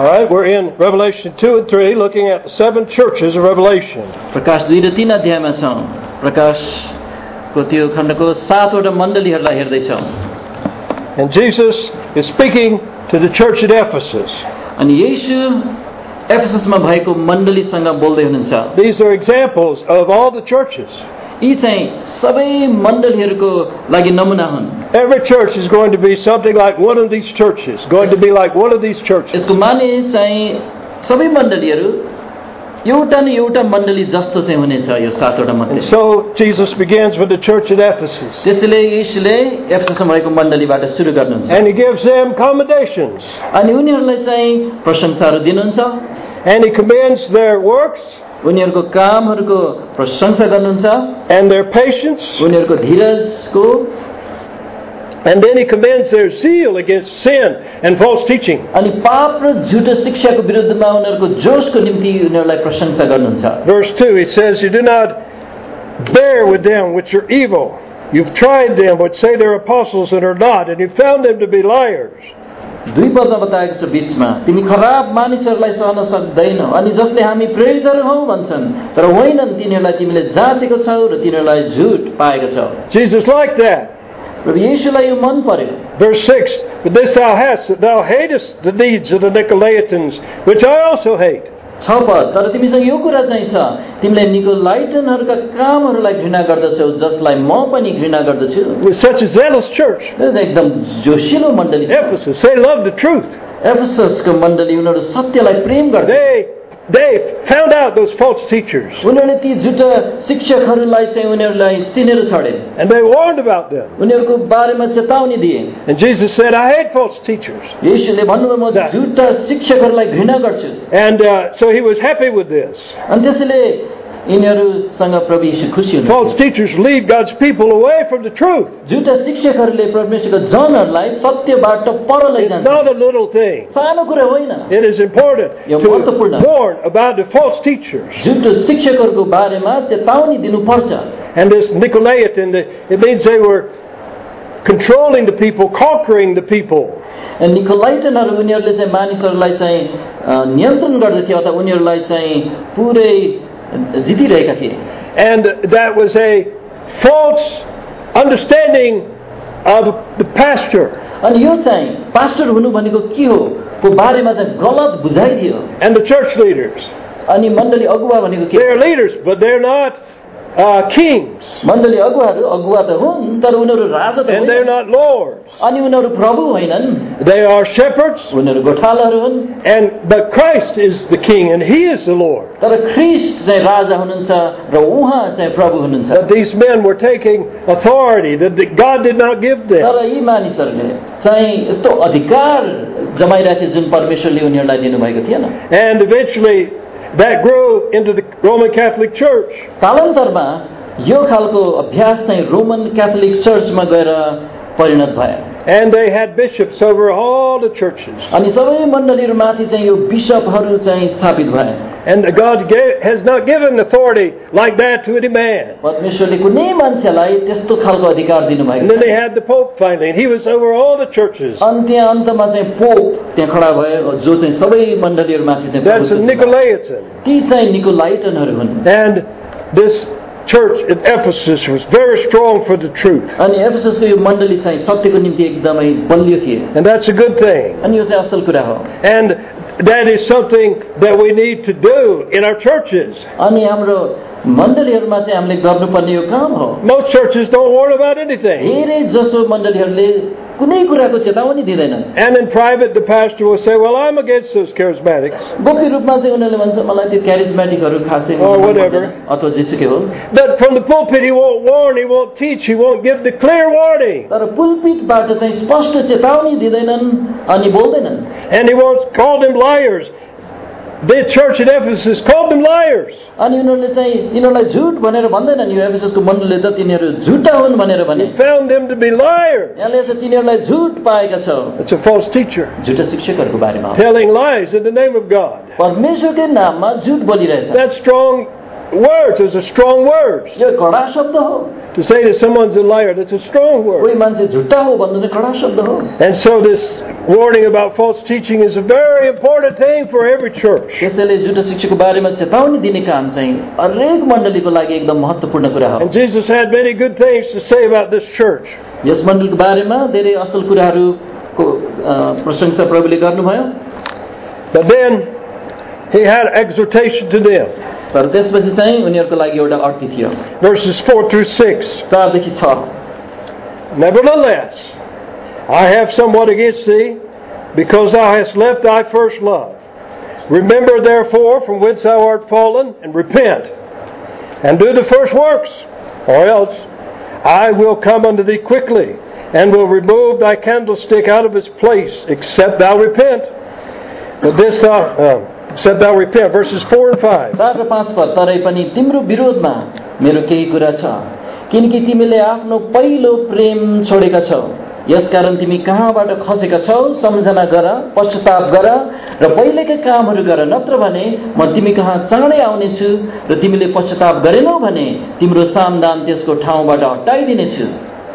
All right, we're in Revelation 2 and 3, looking at the 7 churches of Revelation. प्रकाश 2 र 3 अध्यायमा छौं। प्रकाशको त्यो खण्डको 7 वटा मण्डलीहरूलाई हेर्दै छौं। And Jesus is speaking to the church at Ephesus. अनि येशू एफेससमा भएको मण्डलीसँग बोल्दै हुनुहुन्छ। These are examples of all the churches. यी चाहिँ सबै मण्डलीहरूको लागि नमुना हुन्। Every church is going to be something like one of these churches, going to be like one of these churches. यसको माने चाहिँ सबै मण्डलीहरू एउटा न एउटा मण्डली जस्तो चाहिँ हुनेछ यो 7 वटा मध्ये। And so Jesus begins with the church at Ephesus. त्यसैले येशूले एफेससमा भएको मण्डलीबाट सुरु गर्नुहुन्छ। And he gives them commendations. अनि उनीहरूलाई चाहिँ प्रशंसाहरू दिनुहुन्छ। And he commends their works. उनीहरूको कामहरूको प्रशंसा गर्नुहुन्छ। And their patience. उनीहरूको धीरजको। And then he commends their zeal against sin and false teaching. अनि पाप र झुटो शिक्षाको विरुद्धमा उनीहरूको जोशको निम्ति उनीहरूलाई प्रशंसा गर्नुहुन्छ। Verse 2, he says, "You do not bear with them which are evil. You've tried them which say they're apostles and are not, and you found them to be liars." 2 Padma बताएको छ बीचमा, तिमी खराब मानिसहरूलाई सहन सक्दैनौ अनि जसले हामी प्रेरितहरू हौ भन्छन् तर होइनन्, तिनीहरूलाई तिमीले जाँचेको छौ र तिनीहरूलाई झुट पाएको छौ। Jesus liked that. प्रभु येशूलाई यो मन पर्यो। Verse 6, "But this thou hast, that thou hatest the deeds of the Nicolaitans, which I also hate." 6 पद, तर तिमीसँग यो कुरा चाहिँ छ, तिमीले निकोलाइटनहरूका कामहरूलाई घृणा गर्दछौ जसलाई म पनि घृणा गर्दछु। With such a zealous church. एकदम जोशिलो मण्डली Ephesus, they loved the truth. एफेससको मण्डली उनीहरू सत्यलाई प्रेम गर्थे। They found out those false teachers. उनीहरूले ती झुटा शिक्षकहरूलाई चाहिँ उनीहरूलाई चिनेर छाडे। And they warned about them. उनीहरूको बारेमा चेतावनी दिए। And Jesus said, "I hate false teachers." येशूले भन्नुभयो म झुटा शिक्षकहरूलाई घृणा गर्छु। And so he was happy with this. अनि त्यसैले यिनीहरूसँग प्रभु येशू खुसी हुनुहुन्छ। False teachers lead God's people away from the truth. झुटा शिक्षकहरूले परमेश्वरको जनहरूलाई सत्यबाट पर It's लैजान्छ। not a little thing. सानो कुरा होइन। It is important yo to महत्त्वपूर्ण। warn about the false teachers. झुटो शिक्षकहरूको बारेमा चेतावनी दिनुपर्छ। And this Nicolaitan, it means they were controlling the people, conquering the people. निकोलाइटनहरू उनीहरूले चाहिँ मानिसहरूलाई चाहिँ नियन्त्रण गर्दथे अथवा उनीहरूलाई चाहिँ पुरै जितिरहेका थिए। And that was a false understanding of the pastor. अनि यो चाहिँ पास्टर हुनु भनेको के हो को बारेमा चाहिँ गलत बुझाइ थियो। And the church leaders. अनि मण्डली अगुवा भनेको के? They are leaders, but they're not kings. मण्डली अगुवा त हुन् तर उनीहरू राजा त And they're not lords. अनि उनीहरू प्रभु होइनन्। They are shepherds. उनीहरू गोठालाहरू हुन्। But Christ is the king and he is the Lord. तर ख्रीष्ट चाहिँ राजा हुनुहुन्छ र उहाँ चाहिँ प्रभु हुनुहुन्छ। But these men were taking authority that God did not give them. तर यी मानिसहरूले चाहिँ यस्तो अधिकार जमाइरहेथे जुन परमेश्वरले उनीहरूलाई दिनुभएको थिएन। And eventually that grew into the Roman Catholic Church. कालान्तरमा यो खालको अभ्यास चाहिँ रोमन क्याथोलिक चर्चमा गएर परिणत भयो। And they had bishops over all the churches. अनि सबै मण्डलीहरूमाथि चाहिँ यो बिशपहरू चाहिँ स्थापित भए। And God has not given authority like that to any man. परमेश्वरले कुनै मान्छेलाई त्यस्तो खालको अधिकार दिनु भएको। And then they had the Pope finally, and he was over all the churches. अनि त्यहाँ अन्तमा चाहिँ पोप त्यहाँ खडा भयो जो चाहिँ सबै मण्डलीहरूमाथि चाहिँ That's a Nicolaitan. ती चाहिँ निकोलाइटनहरू हुन्। And this church in Ephesus was very strong for the truth. अनि एफेससको यो मण्डली चाहिँ सत्यको निम्ति एकदमै बलियो थिए। And that's a good thing. अनि यो चाहिँ असल कुरा हो। And that is something that we need to do in our churches. अनि हाम्रो मण्डलीहरूमा चाहिँ हामीले गर्नुपर्ने यो काम हो। Most churches don't warn about anything. धेरै जसो मण्डलीहरूले कुनै कुराको चेतावनी दिँदैनन्। And in private, the pastor will say, "Well, I'm against those charismatics." गोप्य रूपमा चाहिँ उनीहरूले भन्छ मलाई त्यो क्यारिज्मेटिकहरू खासै Or whatever. अथवा जेसुकै हो। But from the pulpit, he won't warn, he won't teach, he won't give the clear warning. तर पुलपिटबाट चाहिँ स्पष्ट चेतावनी दिँदैनन् अनि बोल्दैनन्। And he won't call them liars. The church at Ephesus called them liars. अनि उनीहरूले चाहिँ तिनीहरूलाई झुट भनेर भन्दैनन्। यो एफेससको मण्डलीले त तिनीहरू झुटा हुन् भनेर भने। He found them to be liars. यहाँले चाहिँ तिनीहरूलाई झुट पाएका छौ। It's a false teacher. झुटा शिक्षकहरूको बारेमा Telling lies in the name of God. परमेश्वरकै नाममा झुट बोलिरहेछ। That's strong words. Those are strong words. यो कडा शब्द हो। To say that someone's a liar, that's a strong word. कोही मान्छे झुटा हो भन्नु चाहिँ कडा शब्द हो। And so this warning about false teaching is a very important thing for every church. त्यसैले झुटो शिक्षाको बारेमा चेतावनी दिने काम चाहिँ हरेक मण्डलीको लागि एकदम महत्त्वपूर्ण कुरा हो। And Jesus had many good things to say about this church. यस मण्डलीको बारेमा धेरै असल कुराहरूको प्रशंसा प्रभुले गर्नुभयो। But then he had exhortation to them. तर त्यसपछि चाहिँ उनीहरूको लागि एउटा अर्थी थियो। Verses 4 through 6. 4 देखि 6। Nevertheless, I have somewhat against thee, because thou hast left thy first love. Remember therefore from whence thou art fallen, and repent, and do the first works, or else I will come unto thee quickly, and will remove thy candlestick out of its place, except thou repent. But this except thou repent. Verses 4 and 5. 4 र 5 पद। तरै पनि तिम्रो विरोधमा मेरो केही कुरा छ, किनकि तिमीले आफ्नो पहिलो प्रेम छोडेका छौ। यसकारण तिमी कहाँबाट खसेका छौ सम्झना गर, पश्चाताप गर र पहिलेका कामहरू गर, नत्र भने म तिमी कहाँ चाँडै आउनेछु र तिमीले पश्चाताप गरेनौ भने तिम्रो सामदान त्यसको ठाउँबाट हटाइदिनेछु।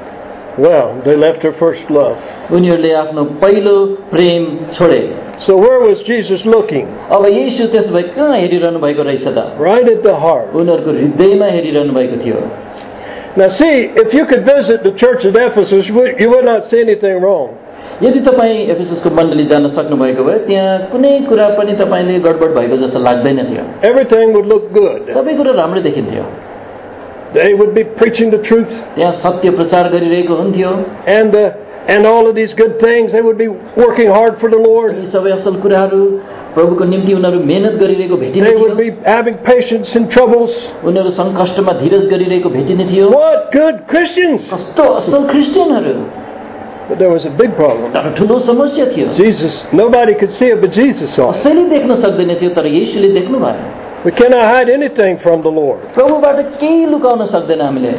Well, they left their first love. उनीहरूले आफ्नो पहिलो प्रेम छोडे। So where was Jesus looking? अब येशू त्यसो भए कहाँ हेरिरहनु भएको रहेछ त? Right at the heart. उनीहरूको हृदयमा हेरिरहनु भएको थियो। Now see, if you could visit the church at Ephesus, you would not see anything wrong. यदि तपाईँ एफिससको मण्डली जान सक्नु भएको भए त्यहाँ कुनै कुरा पनि तपाईले गडबड भएको जस्तो लाग्दैन थियो। Everything would look good. सबै कुरा राम्रै देखिन्थ्यो। They would be preaching the truth. त्यहाँ सत्य प्रचार गरिरहेको हुन्थ्यो। And all of these good things, they would be working hard for the Lord. यी सबै असल कुराहरू प्रभुको निम्ति उनीहरू मेहनत गरिरहेको भेटिने They थियो। would be having patience in troubles. उनीहरू सङ्कष्टमा धीरज गरिरहेको भेटिने थियो। What good Christians! कस्तो असल क्रिस्चियनहरू। But there was a big problem. तर ठुलो समस्या थियो। Jesus, nobody could see it, but Jesus saw it. कसैले देख्न सक्दैन थियो, तर येशूले देख्नु भयो। We cannot hide anything from the Lord. प्रभुबाट केही लुकाउन सक्दैन हामीले।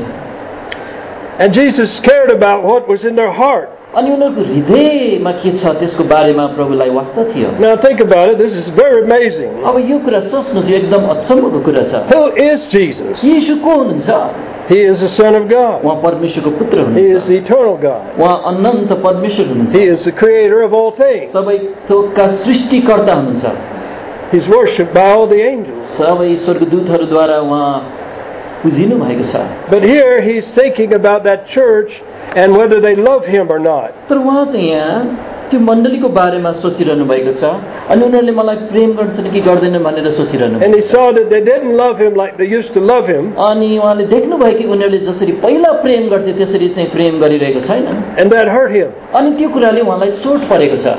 And Jesus cared about what was in their heart. अनि उनीहरूको हृदयमा के छ त्यसको बारेमा प्रभुलाई वास्ता थियो। Now think about it. This is very amazing. अब यो कुरा सोच्नुहोस्, यो एकदम अचम्मको कुरा छ। Who is Jesus? येशू को हुनुहुन्छ? He is the Son of God. उहाँ परमेश्वरको पुत्र He is हुनुहुन्छ। the eternal God. उहाँ अनन्त परमेश्वर हुनुहुन्छ। He is the creator of all things. सबै थोकका सृष्टिकर्ता हुनुहुन्छ। He's worshipped by all the angels. सबै स्वर्गदूतहरूद्वारा उहाँ पुजिनु भएको छ। But here he's thinking about that church and whether they love him or not. तर उहाँ चाहिँ यहाँ त्यो मण्डलीको बारेमा सोचिरहनु भएको छ अनि उनीहरूले मलाई प्रेम गर्छन् कि गर्दैनन् भनेर सोचिरहनु। And he saw that they didn't love him like they used to love him. अनि उहाँले देख्नु भयो कि उनीहरूले जसरी पहिला प्रेम गर्थे त्यसरी चाहिँ प्रेम गरिरहेको छैन। And that hurt him. अनि त्यो कुराले उहाँलाई चोट परेको छ।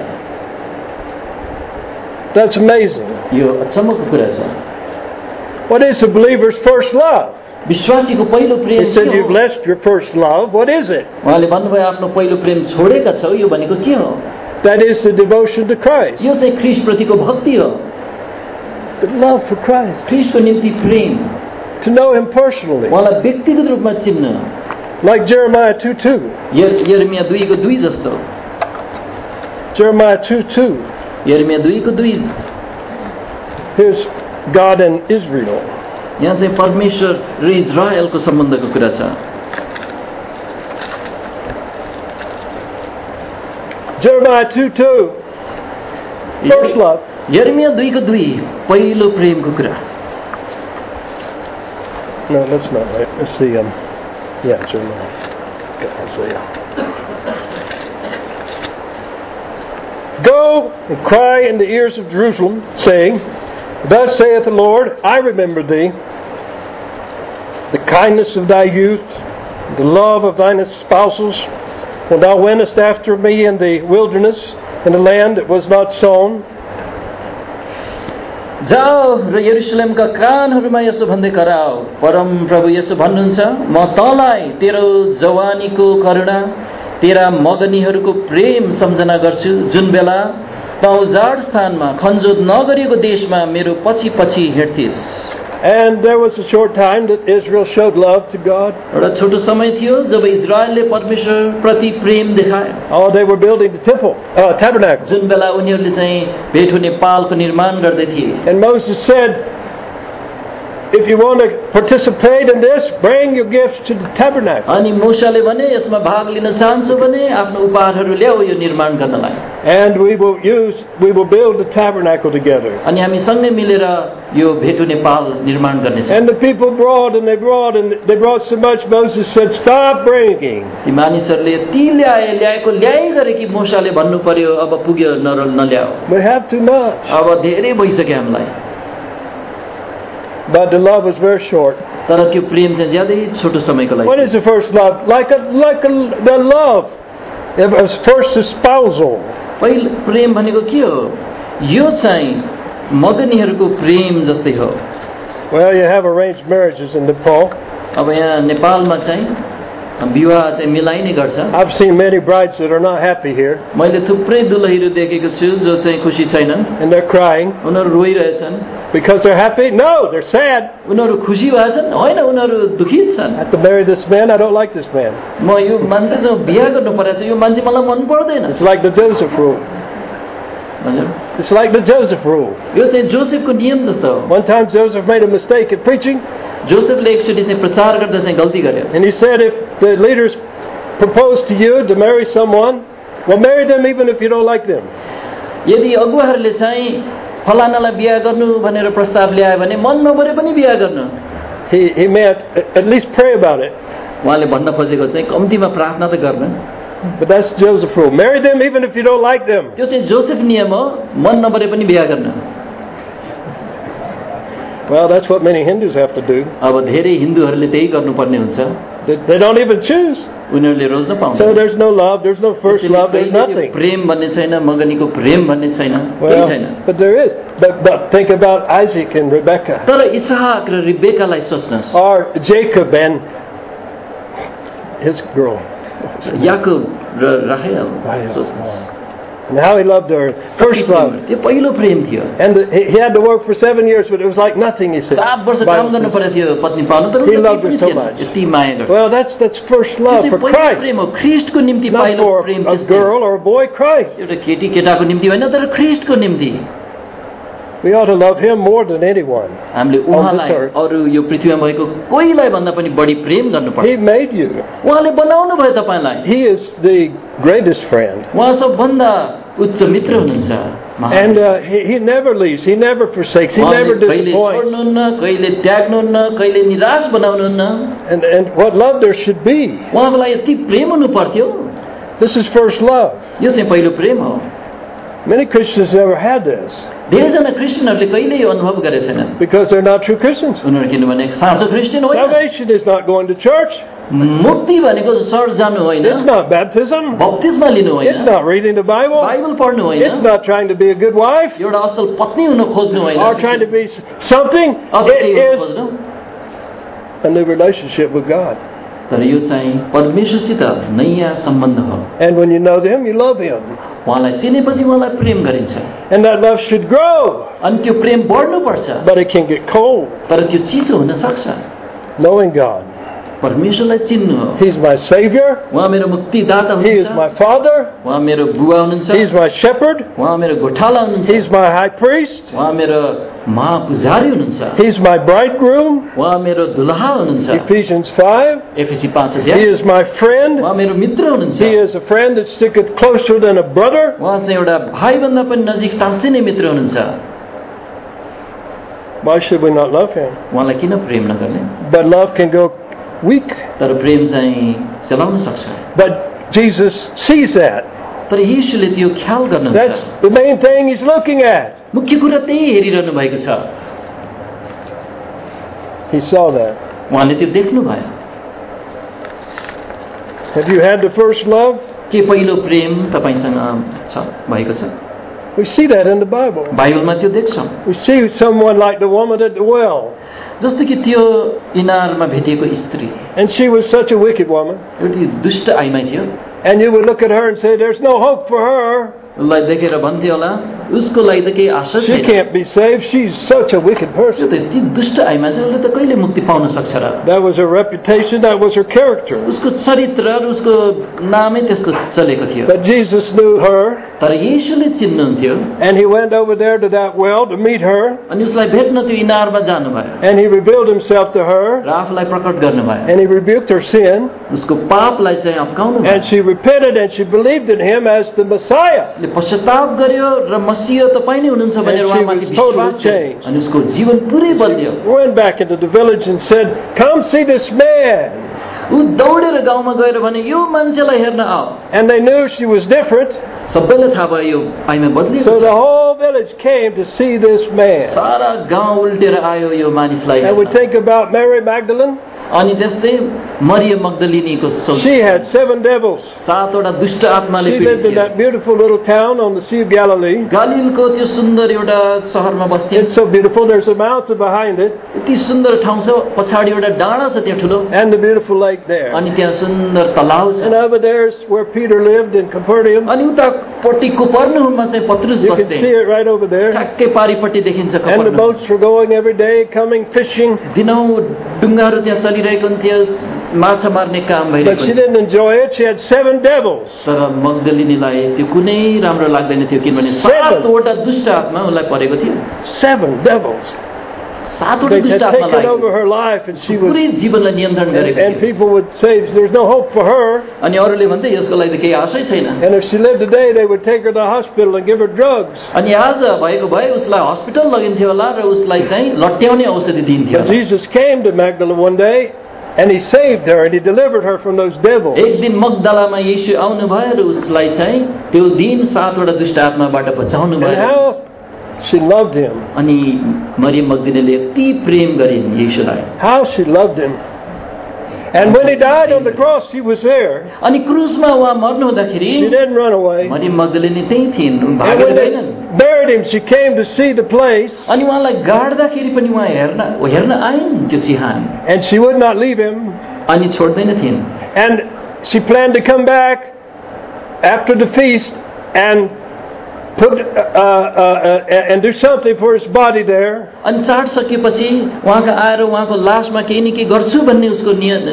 That's amazing. यो अचम्मको कुरा छ। What is a believer's first love? विश्वासीको पहिलो प्रेम He said, के you've हो? left your first love. What is it? उहाँले भन्नुभयो आफ्नो पहिलो प्रेम छोडेका छौ, यो भनेको के हो? That is the devotion to Christ. यो चाहिँ ख्रीष्ट प्रतिको भक्ति हो। The love for Christ. ख्रीष्टको निम्ति प्रेम, To know him personally. उहाँलाई व्यक्तिगत रूपमा चिन्न। Like Jeremiah 2:2. यिर्मया 2:2 जस्तो। Jeremiah 2:2. यिर्मया 2:2। Here's God and Israel. यहाँ चाहिँ परमेश्वर र इजरायलको सम्बन्धको कुरा छ। Jeremiah 2:2. First love. यिर्मया 2:2 पहिलो प्रेमको कुरा। No, that's not right. Let's see. Yeah, Jeremiah. Isaiah. Go and cry in the ears of Jerusalem, saying, Thus saith the Lord, I remember thee, the kindness of thy youth, the love of thine espousals, when thou wentest after me in the wilderness, in the land that was not sown. जाओ र यरुशलेमका कानहरूमा यसो भन्दै कराओ, परम प्रभु यसो भन्नुहुन्छ, म तँलाई तेरो जवानीको करुणा, तेरा मगनीहरूको प्रेम सम्झना गर्छु, जुन बेला त उजाड स्थानमा खनजोत नगरिएको देशमा मेरो पछि पछि हिँड्थिस्। And there was a short time that Israel showed love to God. एउटा छोटो समय थियो जब इजरायलले परमेश्वर प्रति प्रेम देखायो। Oh, they were building the tabernacle. जुन बेला उनीहरूले चाहिँ भेट हुने पालको निर्माण गर्दै थिए। And Moses said, if you want to participate in this, bring your gifts to the tabernacle. अनि मूसाले भने यसमा भाग लिन चाहन्छु भने आफ्नो उपहारहरू ल्याऊ यो निर्माण गर्नलाई. And we will build the tabernacle together. अनि हामी सँगै मिलेर यो भेटुने पाल निर्माण गर्नेछौँ. And the people brought and they brought so much. Moses said, "Stop bringing." ती मानिसहरूले यति ल्याए गरे कि मूसाले भन्नु पर्यो अब पुग्यो नल्याऊ. We have too much. अब धेरै भइसक्यो हामीलाई. But the love was very short. तर त्यो प्रेम चाहिँ ज्यादै छोटो समयको लागि. What is the first love? The love. It was first espousal. पहिलो प्रेम भनेको के हो? यो चाहिँ मगनीहरूको प्रेम जस्तै हो. Well, you have arranged marriages in Nepal. अब यहाँ नेपालमा चाहिँ विवाह चाहिँ मिलाइने गर्छ. I've seen many brides that are not happy here. मैले थुप्रै दुलहीहरू देखेको छु जो चाहिँ खुसी छैनन्. And they're crying. उनीहरू रोइरहेछन्. Because they're happy? No, they're sad. उनीहरू खुसी भएछन्? होइन, उनीहरू दुखित छन्. I have to marry this man. I don't like this man. म यो मान्छेसँग बिहे गर्नु परेछ, यो मान्छे मलाई मन पर्दैन. It's like the Joseph rule. It's like the Joseph rule. यो चाहिँ जोसेफको नियम जस्तो हो. One time Joseph made a mistake in preaching. जोसेफले एकचोटि चाहिँ प्रचार गर्दा चाहिँ गल्ती गर्यो. And he said, if the leaders propose to you to marry someone, well, marry them even if you don't like them. यदि अगुवाहरूले चाहिँ फलानालाई बिहे गर्नु भनेर प्रस्ताव ल्यायो भने मन नपरे पनि बिहे गर्नु. He meant at least pray about it. उहाँले भन्न खोजेको चाहिँ कम्तीमा प्रार्थना त गर्न. But that's Joseph's rule. Marry them even if you don't like them. त्यो चाहिँ जोसेफ नियम हो, मन नपरे पनि बिहे गर्न. Well, that's what many Hindus have to do. अब धेरै हिन्दूहरूले त्यही गर्नुपर्ने हुन्छ. They don't even choose. उनीहरूले रोज्न पाउँदैन. So there's no love, there's no first love, there's nothing. प्रेम भन्ने छैन, मगनीको प्रेम भन्ने छैन, केही छैन. But there is. But think about Isaac and Rebekah. तर इसाक र रिबेकालाई सोच्नुस्. Or Jacob and his girl. याकूब र राहेल सोच्नुस्. And how he loved her. First love. त्यो पहिलो प्रेम थियो. And he had to work for 7 years, but it was like nothing, he said. 7 वर्ष काम गर्नु पर्यो थियो पत्नी पाउन, तर he loved her so much. यति माया गर्छ. Well, that's first love for Christ. प्रेम हो, ख्रीष्टको निम्ति पहिलो प्रेम. Not for a girl or a boy, Christ. एउटा केटी केटाको निम्ति होइन, तर ख्रीष्टको निम्ति. We ought to love him more than anyone. हामीले उहाँलाई अरु यो पृथ्वीमा भएको कोहीलाई भन्दा पनि बढी प्रेम गर्नुपर्छ. He made you. उहाँले बनाउनु भयो तपाईलाई. He is the greatest friend. उहाँ सबभन्दा उच्च मित्र हुनुहुन्छ. And he never leaves, he never forsakes, he never disappoints. कहिले त्याग्नुहुन्न, कहिले निराश बनाउनुहुन्न. And what love there should be. उहाँलाई यति प्रेम हुनु पर्थ्यो. This is first love. यो चाहिँ पहिलो प्रेम हो. Many Christians never had this. धेरैजना क्रिस्चियनहरूले कहिले यो अनुभव गरेका छैनन्. Because they're not true Christians. उनीहरू किनभने साँचो क्रिस्चियन होइन. Salvation is not going to church. मुक्ति भनेको चर्च जानु होइन. It's not baptism. बप्तिस्मा लिनु होइन. It's not reading the Bible. Bible पढ्नु होइन. It's not trying to be a good wife. एउटा असल पत्नी हुन खोज्नु होइन. Or trying to be something. It is a new relationship with God. तर यो चाहिँ परमेश्वरसित नयाँ सम्बन्ध हो. And when you know him, you love him. उहाँलाई चिनेपछि उहाँलाई प्रेम गरिन्छ. And that love should grow. अनि त्यो प्रेम बढ्नु पर्छ. But it can get cold. तर त्यो चिसो हुन सक्छ. Knowing God. परमेश्वरलाई चिन्नु हो. He's my savior. उहाँ मेरो मुक्तिदाता हुनुहुन्छ. He is my father. उहाँ मेरो बुवा हुनुहुन्छ. He's my shepherd. उहाँ मेरो गोठाला हुनुहुन्छ. He's my high priest. उहाँ मेरो महापुजारी हुनुहुन्छ. He's my bridegroom. उहाँ मेरो दुल्हा हुनुहुन्छ. Ephesians 5. एफएसी 5 अध्याय. He is my friend. उहाँ मेरो मित्र हुनुहुन्छ. He is a friend that sticketh closer than a brother. उहाँ चाहिँ एउटा भाइभन्दा पनि नजिक टाँसिने मित्र हुनुहुन्छ. Why should we not love him? उहाँलाई किन प्रेम नगर्ने? But love can go weak. तर प्रेम चाहिँ चलाउन सक्छ. But Jesus sees that. तर येशूले त्यो ख्याल गर्नुहुन्छ. That's the main thing he's looking at. मुख्य कुरा त्यही हेरिरहनु भएको छ. He saw that. उहाँले त्यो देख्नु भयो. Have you had the first love? के पहिलो प्रेम तपाईसँग छ भएको छ? We see that in the Bible. बाइबलमा त्यो देख्छौं. We see someone like the woman at the well. जस्तो कि त्यो इनारमा भेटिएको स्त्री. And she was such a wicked woman. एउटी दुष्ट आइमाई थियो. And you would look at her and say, there's no hope for her. उसलाई देखेर भन्थ्यो होला उसको लागि त केही आशा छैन. She can't be saved. She's such a wicked person. त्यो त यति दुष्ट आइमाई छ, उसले त कहिले मुक्ति पाउन सक्छ र? That was her reputation. That was her character. उसको चरित्र र उसको नामै त्यसको चलेको थियो. But Jesus knew her. तर येशूले चिन्नुहुन्थ्यो And he went over there to that well to meet her. अनि उसलाई भेट्न त्यो इनारमा जानुभयो And he revealed himself to her. र आफूलाई प्रकट गर्नुभयो And he rebuked her sin. उसको पापलाई चाहिँ अपकाउनु भयो And she repented and she believed in him as the Messiah. उसले पश्चाताप गर्यो र मसीह तपाईँ नै हुनुहुन्छ भनेर And she उहाँमाथि was totally विश्वास गर्यो changed. अनि उसको जीवन पुरै बदल्यो Went back into the village and said, "Come see this man." ऊ दौडेर गाउँमा गएर भने यो मान्छेलाई हेर्न आऊ And they knew she was different. सबैलाई थाहा भयो यो पाइमा बदलिएको So छ the whole village came to see this man. सारा गाउँ उल्टेर आयो यो मानिसलाई And we हेर्न। think about Mary Magdalene. अनि त्यस्तै मरियम मग्दलिनीको She had 7 devils. 7वटा दुष्ट आत्माले She पीडित lived in थियो that beautiful little town on the Sea of Galilee. गालिलको त्यो सुन्दर एउटा सहरमा बस्थे It's so beautiful. There's a mountain behind it यति सुन्दर ठाउँ छ पछाडि एउटा डाँडा छ त्यहाँ ठुलो and the beautiful lake there. अनि त्यहाँ सुन्दर तलाउ And छ over there's where Peter lived in Capernaum. अनि उतापट्टि कुपर्नुहुममा चाहिँ पत्रुस You can बस्थे see it right over there. ठ्याक्कै पारिपट्टि देखिन्छ And the कफरनहुम। boats were going every day, coming fishing. दिनौँ डुङ्गाहरू त्यहाँ चलिरहेको हुन्थ्यो माछा मार्ने काम But भइरहेको she हुन्थ्यो। didn't enjoy it. She had 7 devils. तर मग्दलिनीलाई त्यो कुनै राम्रो लाग्दैन थियो किनभने 7वटा दुष्ट आत्मा उसलाई परेको थियो 7 devils. 7वटा They दुष्ट had आत्मा taken लाग्यो over her life, and she पुरै was. जीवनलाई नियन्त्रण गरेको And थियो people would say, "There's no hope for her." अनि अरूले भन्थे यसको लागि त केही आशै छैन And if she lived today, they would take her to the hospital and give her drugs. अनि आज भएको भए उसलाई हस्पिटल लगिन्थ्यो होला र उसलाई चाहिँ लट्याउने औषधि दिन्थ्यो But होला। Jesus came to Magdalene one day, and he saved her, and he delivered her from those devils. एक दिन मग्दलामा येशू आउनु भयो र उसलाई चाहिँ त्यो दिन 7वटा दुष्ट आत्माबाट बचाउनु And भयो how she loved him. अनि मरियम मग्दलिनीले यति प्रेम गरिन् येशूलाई How she loved him. And when he died on the cross, she was there. अनि क्रुसमा उहाँ मर्नु हुँदाखेरि She didn't run away. Maryam मग्दलिनी त्यही थिइन् And भागेर when they गएनन् buried him, she came to see the place, अनि उहाँलाई गाड्दाखेरि पनि उहाँ हेर्न आइन् त्यो चिहान and she would not leave him. अनि छोड्दैन थिइन् And she planned to come back after the feast and put and do something for his body there. अनि चाड सकिएपछि उहाँका आएर उहाँको लासमा केही न केही गर्छु भन्ने उसको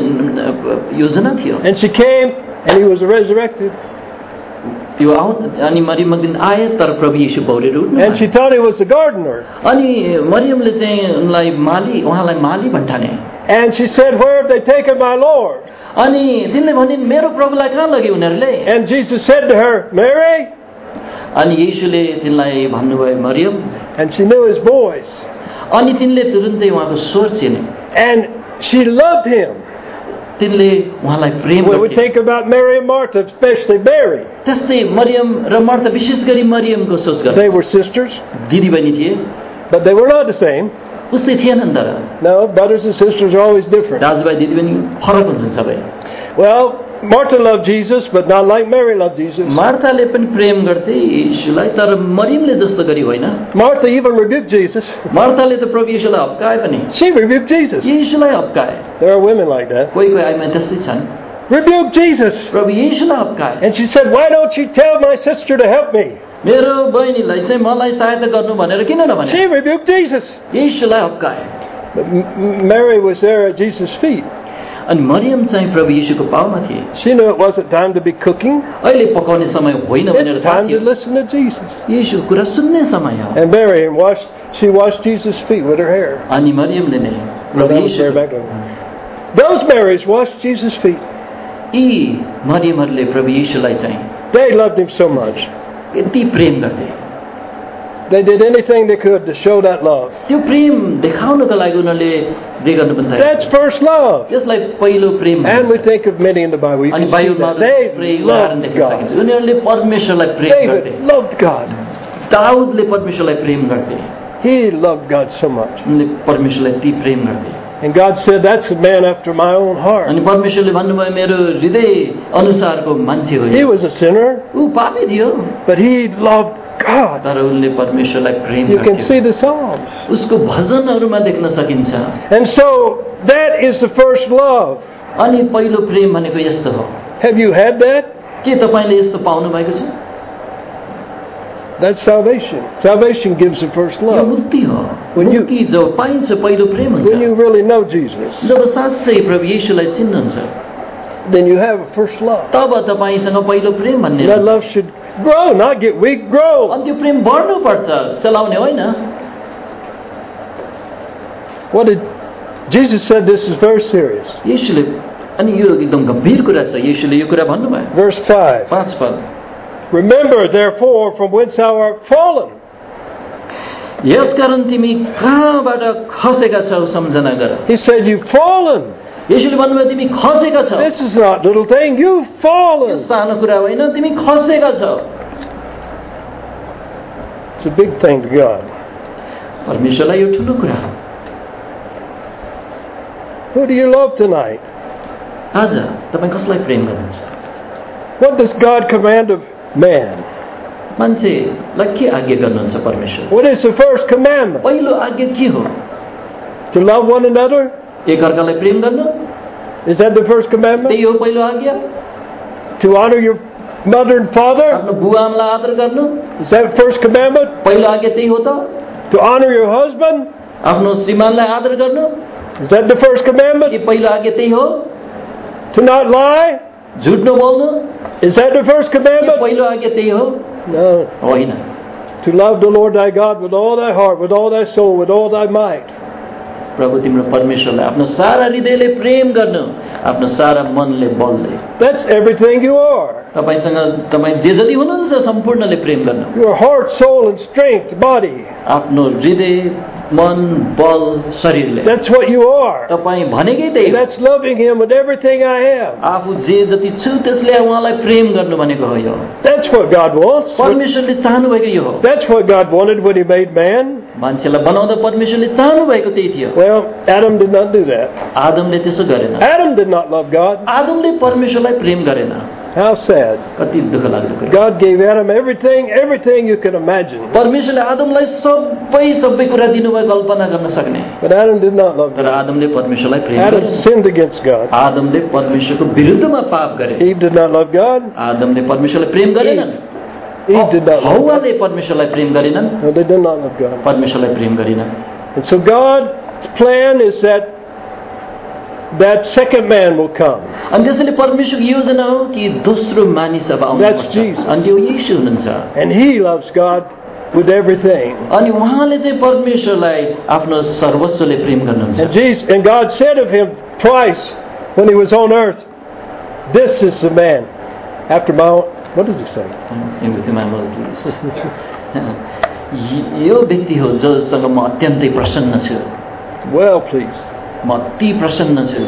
योजना थियो And she came, and he was resurrected. त्यो अनि मरियम मग्दलिनी आए तर प्रभु येशू बौरेर उठ्नु And she thought he was the gardener. अनि मरियमले चाहिँ उहाँलाई माली भन्ठाने And she said, "Where have they taken my Lord?" अनि तिनले भनिन् मेरो प्रभुलाई कहाँ लगे उनीहरूले And Jesus said to her, "Mary." अनि येशूले तिनलाई भन्नुभयो Maryam And she knew his voice. अनि तिनले तुरुन्तै उहाँको स्वर चिने And she loved him. तिनले उहाँलाई प्रेम When we गर्थे think about Mary and Martha, especially Mary, त्यस्तै मरियम र मार्था विशेष गरी मरियमको सोच they गर्थे were sisters, दिदी बहिनी थिए but they were not the same. उस्तै थिएनन् तर No, brothers and sisters are always different. दाजुभाइ दिदी बहिनी फरक हुन्छन् सबै Well, Martha loved Jesus, but not like Mary loved Jesus. मार्थाले पनि प्रेम गर्थे येशूलाई तर मरियमले जस्तो गरी होइन Martha even rebuked Jesus. मार्थाले त प्रभु येशूलाई हप्काए पनि She rebuked Jesus. येशूलाई हप्काए There are women like that. कोही कोही आइमा त्यस्तै छन् Rebuked Jesus. Prabhu येशूलाई हप्काए And she said, "Why don't you tell my sister to help me?" मेरो बहिनीलाई चाहिँ मलाई सहायता गर्नु भनेर किन नभने She rebuked Jesus. येशूलाई हप्काए But Mary was there at Jesus' feet. अनि मरियम चाहिँ प्रभु येशूको पाउमा थिए She knew it wasn't time to be cooking. अहिले पकाउने समय होइन भनेर It's थाहा time to थियो listen to Jesus. येशूको कुरा सुन्ने समय हो And Mary she washed Jesus' feet with her hair. अनि मरियमले नै प्रभु That was Mary Yeshu Magdalene. Those Marys washed Jesus' feet. यी मरियमहरूले प्रभु येशूलाई चाहिँ They loved him so much. यति प्रेम गर्थे They did anything they could to show that love. त्यो प्रेम देखाउनको लागि उनीहरूले जे गर्नु पनि थाले That's first love. त्यसलाई पहिलो प्रेम And we भनिन्छ। think of many in the Bible. You अनि can see बाइबलमा that. They थुप्रै उदाहरण loved देख्न सकिन्छ God. उनीहरूले परमेश्वरलाई प्रेम गर्थे David loved God. दाउदले परमेश्वरलाई प्रेम गर्थे He loved God so much. उनले परमेश्वरलाई यति प्रेम गर्थे And God said, "That's a man after my own heart." अनि परमेश्वरले भन्नुभयो मेरो हृदय अनुसारको मान्छे हो He yo. was a sinner, ऊ पापी थियो but he loved God. तर उनले परमेश्वरलाई प्रेम You can गर्थ्यो see the Psalms. उसको भजनहरूमा देख्न सकिन्छ And so that is the first love. अनि पहिलो प्रेम भनेको यस्तो हो Have you had that? के तपाईँले यस्तो पाउनु भएको छ That's salvation. Salvation gives the first yo love. मुक्ति हो When you- मुक्ति जब पाइन्छ पहिलो प्रेम When हुन्छ you really know Jesus, जब साँच्चै प्रभु येशूलाई चिन्नुहुन्छ then you have a first love. तब तपाईँसँग पहिलो प्रेम भन्ने That हुन्छ। love should Grow, not get weak, grow. अनि त्यो प्रेम बढ्नुपर्छ, सेलाउने होइन। What did Jesus said? This is very serious. येशूले अनि यो एकदम गम्भीर कुरा छ, येशूले यो कुरा भन्नुभयो। Verse 5. 5 पद, Remember, therefore, from whence thou art fallen. यसकारण तिमी कहाँबाट खसेका छौ सम्झना गर। He said, you've fallen. येशूले भन्नुभयो तिमी खसेका छौ। This is not little thing. You've yo fallen. सानो कुरा होइन, तिमी खसेका छौ। It's a big thing to God. परमेश्वरलाई यो ठुलो कुरा हो। Who do you love tonight? आज तपाईँ कसलाई प्रेम गर्नुहुन्छ? What does God command of man? मान्छेलाई के आज्ञा गर्नुहुन्छ परमेश्वर? What is the first commandment? पहिलो आज्ञा के हो? To love one another? एकअर्कालाई प्रेम गर्नु, Is that the first commandment? त्यही हो पहिलो आज्ञा। To honor your mother and father? आफ्नो बुवा आमालाई आदर गर्नु, Is that the first commandment? पहिलो आज्ञा त्यही हो त। To honor your husband? आफ्नो श्रीमानलाई आदर गर्नु, Is that the first के commandment? पहिलो आज्ञा त्यही हो? To not lie? झुट नबोल्नु, Is that the first के commandment? पहिलो आज्ञा त्यही हो? No. होइन। To love the Lord thy God with all thy heart, with all thy soul, with all thy might. प्रभु तिम्रो परमेश्वरलाई आफ्नो सारा हृदयले प्रेम गर्नु, आफ्नो सारा मनले बलले। That's everything you are. तपाईसँग तपाईँ जे जति हुनुहुन्छ सम्पूर्णले प्रेम गर्नु। Your heart, soul, and strength, body. आफ्नो हृदय, मन, बल, शरीरले। That's what you are. तपाईँ भनेकै त्यही हो। That's loving Him with everything I am. आफू जे जति छु त्यसले उहाँलाई प्रेम गर्नु भनेको हो यो। That's what God wants. परमेश्वरले चाहनु भएको यो हो। That's what God wanted when He made man. मान्छेलाई बनाउँदा परमेश्वरले चाहनु भएको त्यही थियो। Well, Adam did not do that. आदमले त्यसो गरेन। Adam did not love God. आदमले परमेश्वरलाई प्रेम गरेन। How sad. कति दुःख लाग्दो कुरा। God gave Adam everything you can imagine. परमेश्वरले आदमलाई सबै कुरा दिनुभयो कल्पना गर्न सक्ने। But Adam did not love तर God. आदमले परमेश्वरलाई प्रेम Adam गरेन। sinned against God. आदमले परमेश्वरको विरुद्धमा पाप गरे। Eve did not love God. आदमले परमेश्वरलाई प्रेम गरेनन्। Eve did not love God. हव्वाले परमेश्वरलाई प्रेम गरेनन्। No, they did not love God. परमेश्वरलाई प्रेम गरेनन्। And so God's plan is that second man will come. अनि त्यसैले परमेश्वरको योजना हो कि दोस्रो मानिस अब That's आउनुपर्छ। Jesus. अनि त्यो येशू हुनुहुन्छ। And He loves God with everything. अनि उहाँले चाहिँ परमेश्वरलाई आफ्नो सर्वस्वले प्रेम गर्नुहुन्छ। And God said of Him twice when He was on earth, this is the man after my own... What does He say? यो व्यक्ति हो जोसँग म अत्यन्तै प्रसन्न छु। Well pleased. म अति प्रसन्न छु।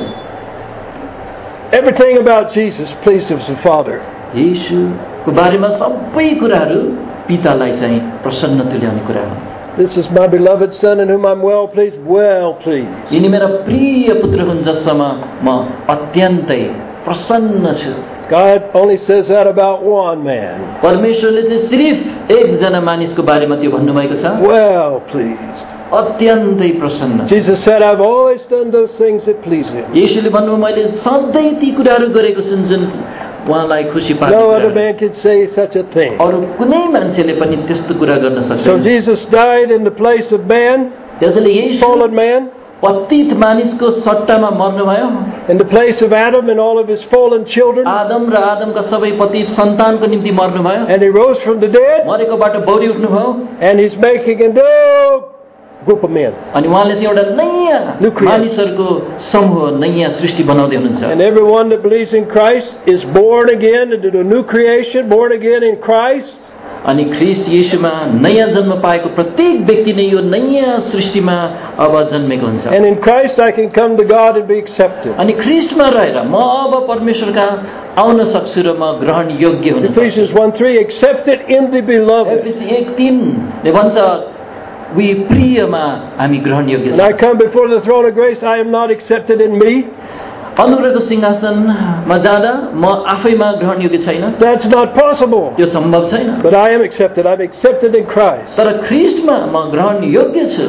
Everything about Jesus pleases the Father. येशूको बारेमा सबै कुराहरू पितालाई चाहिँ प्रसन्न तुल्याउने कुरा हो। This is my beloved Son in whom I'm well pleased. Well pleased. यिनी मेरा प्रिय पुत्र हुन् जसमा म अत्यन्तै प्रसन्न छु। God only says that about one man. परमेश्वरले चाहिँ सिर्फ एकजना मानिसको बारेमा त्यो भन्नुभएको छ। Well pleased. अत्यन्तै प्रसन्न। Jesus said, I've always done those things that please Him. येशूले भन्नुभयो मैले सधैँ ती कुराहरू गरेको छु जुन उहाँलाई खुसी पार्ने No other कुराहरू। man could say such a thing. अरू कुनै मान्छेले पनि त्यस्तो कुरा गर्न So सक्दैन। Jesus died in the place of man, त्यसैले येशू fallen man, पतित मानिसको सट्टामा मर्नुभयो। in the place of Adam and all of his fallen children, आदम र आदमका सबै पतित सन्तानको निम्ति मर्नुभयो। and He rose from the dead, मरेकोबाट Bauri उठ्नुभयो। and He's making a new group of men. अनि उहाँले चाहिँ एउटा नयाँ मानिसहरूको समूह नयाँ सृष्टि बनाउँदै हुनुहुन्छ। And everyone that believes in Christ is born again into a new creation, born again in Christ. अनि ख्रीष्ट येशूमा नयाँ जन्म पाएको प्रत्येक व्यक्ति नै यो नयाँ सृष्टिमा अब जन्मेको हुन्छ। And in Christ I can come to God and be accepted. अनि ख्रीष्टमा रहेर म अब परमेश्वरका आउन सक्छु र म ग्रहण योग्य हुन सक्छु। Ephesians 1:3, accepted in the beloved. Ephesians 1:3 भन्छ वी प्रियमा हामी ग्रहण योग्य And I छौँ। come before the throne of grace, I am not accepted in me. अनुग्रहको सिंहासनमा जाँदा म आफैमा ग्रहण योग्य छैन। That's not possible. त्यो सम्भव छैन। But I am accepted. I'm accepted in Christ. तर ख्रीष्टमा म ग्रहण योग्य छु।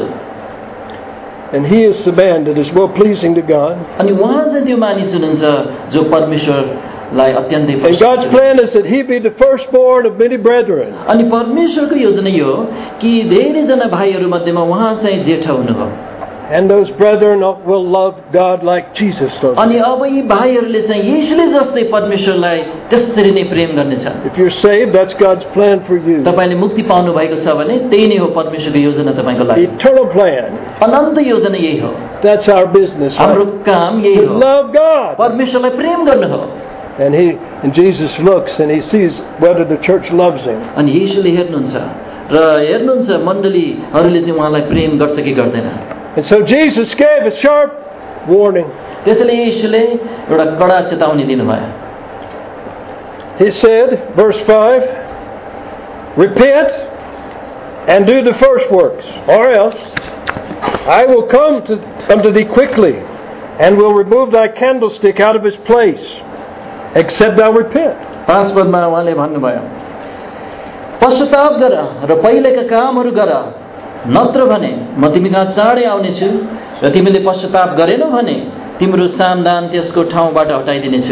And He is the man that is well pleasing to God. अनि उहाँ चाहिँ त्यो मानिस हुनुहुन्छ जो परमेश्वरलाई अत्यन्तै And प्रसन्न God's छ। plan is that He be the firstborn of many brethren. अनि परमेश्वरको योजना यो हो कि धेरैजना भाइहरू मध्येमा उहाँ चाहिँ जेठा हुनुभयो। And those brethren will love God like Jesus loves अनि God. अब यी भाइहरूले चाहिँ येशूले जस्तै परमेश्वरलाई त्यसरी नै प्रेम गर्नेछ। If you're saved, that's God's plan for you. तपाईले मुक्ति पाउनु भएको छ भने त्यही नै हो परमेश्वरको योजना तपाईको लागि। Eternal plan. अनन्त योजना यही हो। That's our business. हाम्रो Right? काम यही To हो, love God. परमेश्वरलाई प्रेम गर्नु हो। And Jesus looks and he sees whether the church loves him. अनि येशूले हेर्नुहुन्छ र हेर्नुहुन्छ मण्डलीहरूले चाहिँ उहाँलाई प्रेम गर्छ कि गर्दैन। And so Jesus gave a sharp warning. त्यसैले येशूले एउटा कडा चेतावनी दिनुभयो। He said, verse 5, repent and do the first works, or else I will come unto thee quickly and will remove thy candlestick out of his place, except thou repent. 5 Padma उहाँले भन्नुभयो, पश्चाताप गर र पहिलेका कामहरू गर, नत्र भने म तिमी कहाँ चाँडै आउनेछु र तिमीले पश्चाताप गरेनौ भने तिम्रो सामदान त्यसको ठाउँबाट हटाइदिनेछु।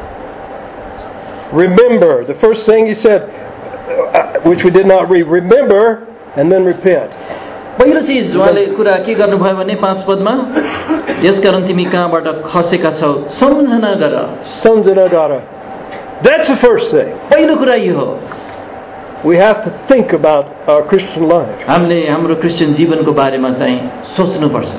Remember, the first thing he said, which we did not read, remember and then repent. पहिलो चीज उहाँले कुरा के गर्नुभयो भने 5 पदमा, यसकारण तिमी कहाँबाट खसेका छौ सम्झना गर। Samjana Dara. That's the first thing. पहिलो कुरा यो हो, We have to think about our Christian life. हामीले हाम्रो क्रिस्चियन जीवनको बारेमा चाहिँ सोच्नुपर्छ।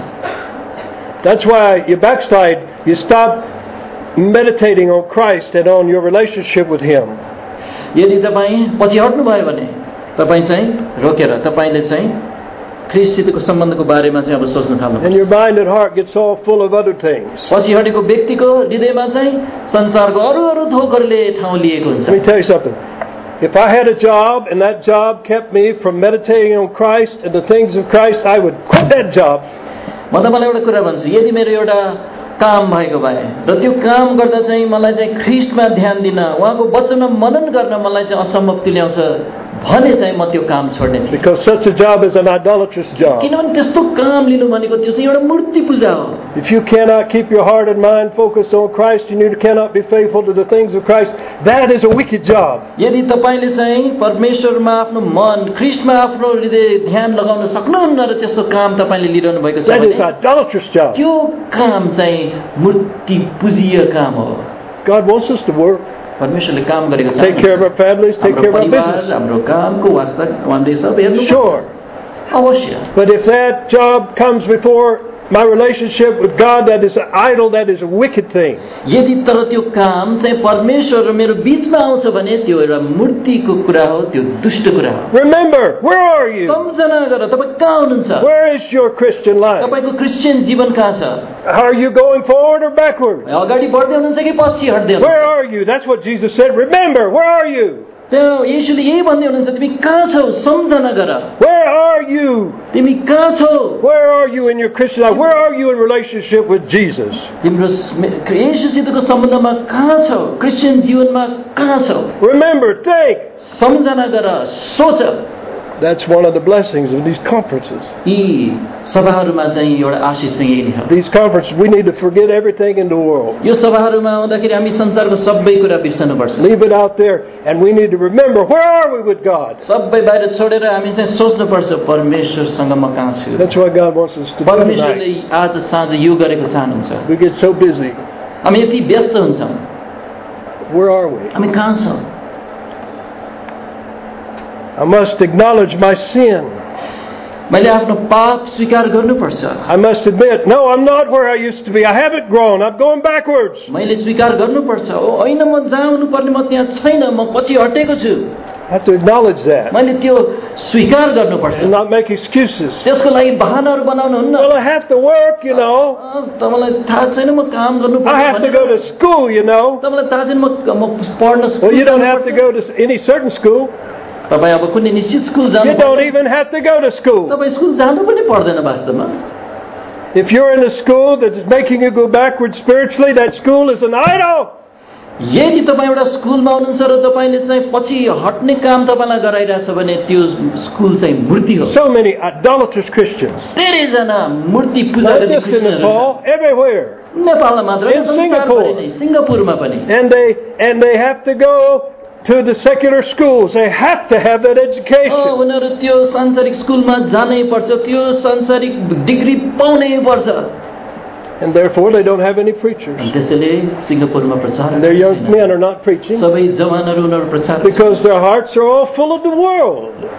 That's why you backslide, you stop meditating on Christ and on your relationship with Him. यदि तपाईँ पछि हट्नुभयो भने तपाईँ चाहिँ रोकेर तपाईँले चाहिँ ख्रीष्टसितको सम्बन्धको बारेमा चाहिँ अब सोच्न थाल्नु। And your mind and heart gets all full of other things. पछि हटेको व्यक्तिको हृदयमा चाहिँ संसारको अरू थोकहरूले ठाउँ लिएको हुन्छ। Let me tell you something. If I had a job and that job kept me from meditating on Christ and the things of Christ, I would quit that job. म तपाईँलाई एउटा कुरा भन्छु, यदि मेरो एउटा काम भएको भए र त्यो काम गर्दा चाहिँ मलाई चाहिँ ख्रीष्टमा ध्यान दिन, उहाँको वचनमा मनन गर्न मलाई चाहिँ असम्भव तुल्याउँछ भने चाहिँ म त्यो काम छोड्ने थिएँ। Because such a job is an idolatrous job. किनभने त्यस्तो काम लिनु भनेको त्यो चाहिँ एउटा मूर्ति पूजा हो। If you cannot keep your heart and mind focused on Christ and you cannot be faithful to the things of Christ, that is a wicked job. यदि तपाईले चाहिँ परमेश्वरमा आफ्नो मन, ख्रीष्टमा आफ्नो हृदय ध्यान लगाउन सक्नुहुन्न र त्यस्तो काम तपाईले लिइरहनु भएको छ That is भने idolatrous job. त्यो काम चाहिँ मूर्ति पूजीय काम हो। God wants us to work, परमेश्वरले काम गरेको छ। take care of our families, take care of our business. हाम्रो कामको वास्ता उहाँले सब हेर्नु। Sure. अवश्य। But if that job comes before my relationship with God, that is an idol, that is a wicked thing. यदि तर त्यो काम चाहिँ परमेश्वर र मेरो बीचमा आउँछ भने त्यो एउटा मूर्तिको कुरा हो, त्यो दुष्ट कुरा हो। Remember, where are you? सम्झना गर, तपाईँ कहाँ हुनुहुन्छ? Where is your Christian life? तपाईको क्रिस्चियन जीवन कहाँ छ? Are you going forward or backward? अगाडि बढ्दै हुनुहुन्छ कि पछि हट्दै हुनुहुन्छ? Where are you? That's what Jesus said. Remember, where are you? त्यो येशूले यही भन्दै हुनुहुन्छ, तिमी कहाँ छौ? सम्झना गर। Where are you? तिमी कहाँ छौ? Where are you in your Christian life? Where are you in relationship with Jesus? तिम्रो येशूसितको सम्बन्धमा कहाँ छौ? क्रिस्चियन जीवनमा कहाँ छौ? Remember, think. सम्झना गर, सोच। That's one of the blessings of these conferences. यी सभाहरूमा चाहिँ एउटा आशिष चाहिँ यही नै हो। These conferences, we need to forget everything in the world. यो सभाहरूमा आउँदाखेरि हामी संसारको सबै कुरा बिर्सनुपर्छ। Leave it out there, and we need to remember, where are we with God? सबै बाहिर छोडेर हामी चाहिँ सोच्नुपर्छ, परमेश्वरसँग म कहाँ छु? That's what God wants us to do परमेश्वरले tonight. आज साँझ यो गरेको चाहनुहुन्छ। We get so busy. हामी यति व्यस्त हुन्छौँ, Where are we? हामी कहाँ छौँ? I must acknowledge my sin. मैले आफ्नो पाप स्वीकार गर्नुपर्छ। I must admit, no, I'm not where I used to be. I haven't grown. I'm going backwards. मैले स्वीकार गर्नुपर्छ, ओ होइन म जहाँ हुनुपर्ने म त्यहाँ छैन, म पछि हटेको छु। I have to acknowledge that मैले त्यो स्वीकार गर्नुपर्छ। and not make excuses. त्यसको लागि बहानाहरू बनाउनुहुन्न। Well, I have to work, you know. तपाईलाई थाहा छैन म काम गर्नुपर्छ I have to go to school, you know. तपाईलाई थाहा छैन म पढ्न। Well, you don't have to go to any certain school. तपाईँ अब कुनै निश्चित स्कुल जानु You don't पर्दैन। even have to go to school. तपाईँ स्कुल जानु पनि पर्दैन वास्तवमा। If you're in a school that's making you go backwards spiritually, that school is an idol. यदि तपाईँ एउटा स्कुलमा हुनुहुन्छ र तपाईँले चाहिँ पछि हट्ने काम तपाईँलाई गराइरहेछ भने त्यो स्कुल चाहिँ मूर्ति हो। So many idolatrous Christians. धेरैजना मूर्ति पूजा Not गर्ने just in क्रिस्चियनहरू Nepal, everywhere. नेपालमा मात्र In होइन, संसारभरि नै, सिङ्गापुरमा पनि। And they have to go to the secular schools. They have to have that education. उनीहरू त्यो सांसारिक स्कुलमा जानै पर्छ, त्यो सांसारिक डिग्री पाउनै पर्छ। And therefore they don't have any preachers. त्यसैले सिङ्गापुरमा प्रचार And their young men are not preaching सबै जवानहरू उनीहरू प्रचार because their hearts are all full of the world.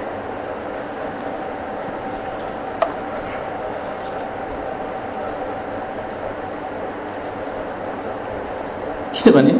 किनभने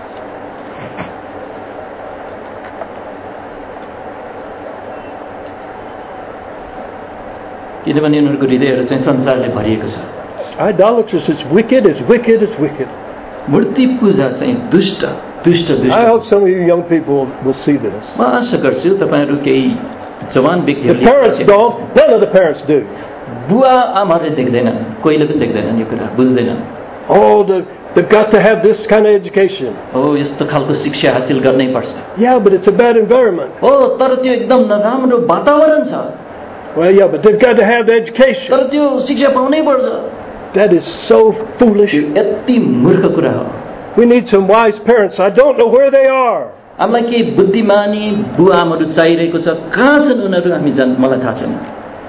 उनीहरूको हृदयहरू चाहिँ संसारले भरिएको छ। Idolatrous, it's wicked, it's wicked, it's wicked. मूर्ति पूजा चाहिँ दुष्ट दुष्ट दुष्ट। I hope some of you young people will see this. म आशा गर्छु तपाईहरु केही जवान The व्यक्तिहरूले parents don't, none of the parents do. बुवा आमाले देख्दैनन्, कोहीले पनि देख्दैनन् यो कुरा, बुझ्दैनन्। Oh, they've got to have this kind of education. ओ यस्तो खालको शिक्षा हासिल गर्नै पर्छ। Yeah, but it's a bad environment. ओ तर त्यो एकदम नराम्रो वातावरण छ। Well, yeah, but they've got to have the education. तर त्यो शिक्षा पाउनै पर्छ। That is so foolish. यति मूर्ख कुरा हो। We need some wise parents. I don't know where they are. हामीलाई के बुद्धिमानी बुवा आमाहरू चाहिरहेको छ, कहाँ छन् उनीहरू हामी मलाई थाहा छैन।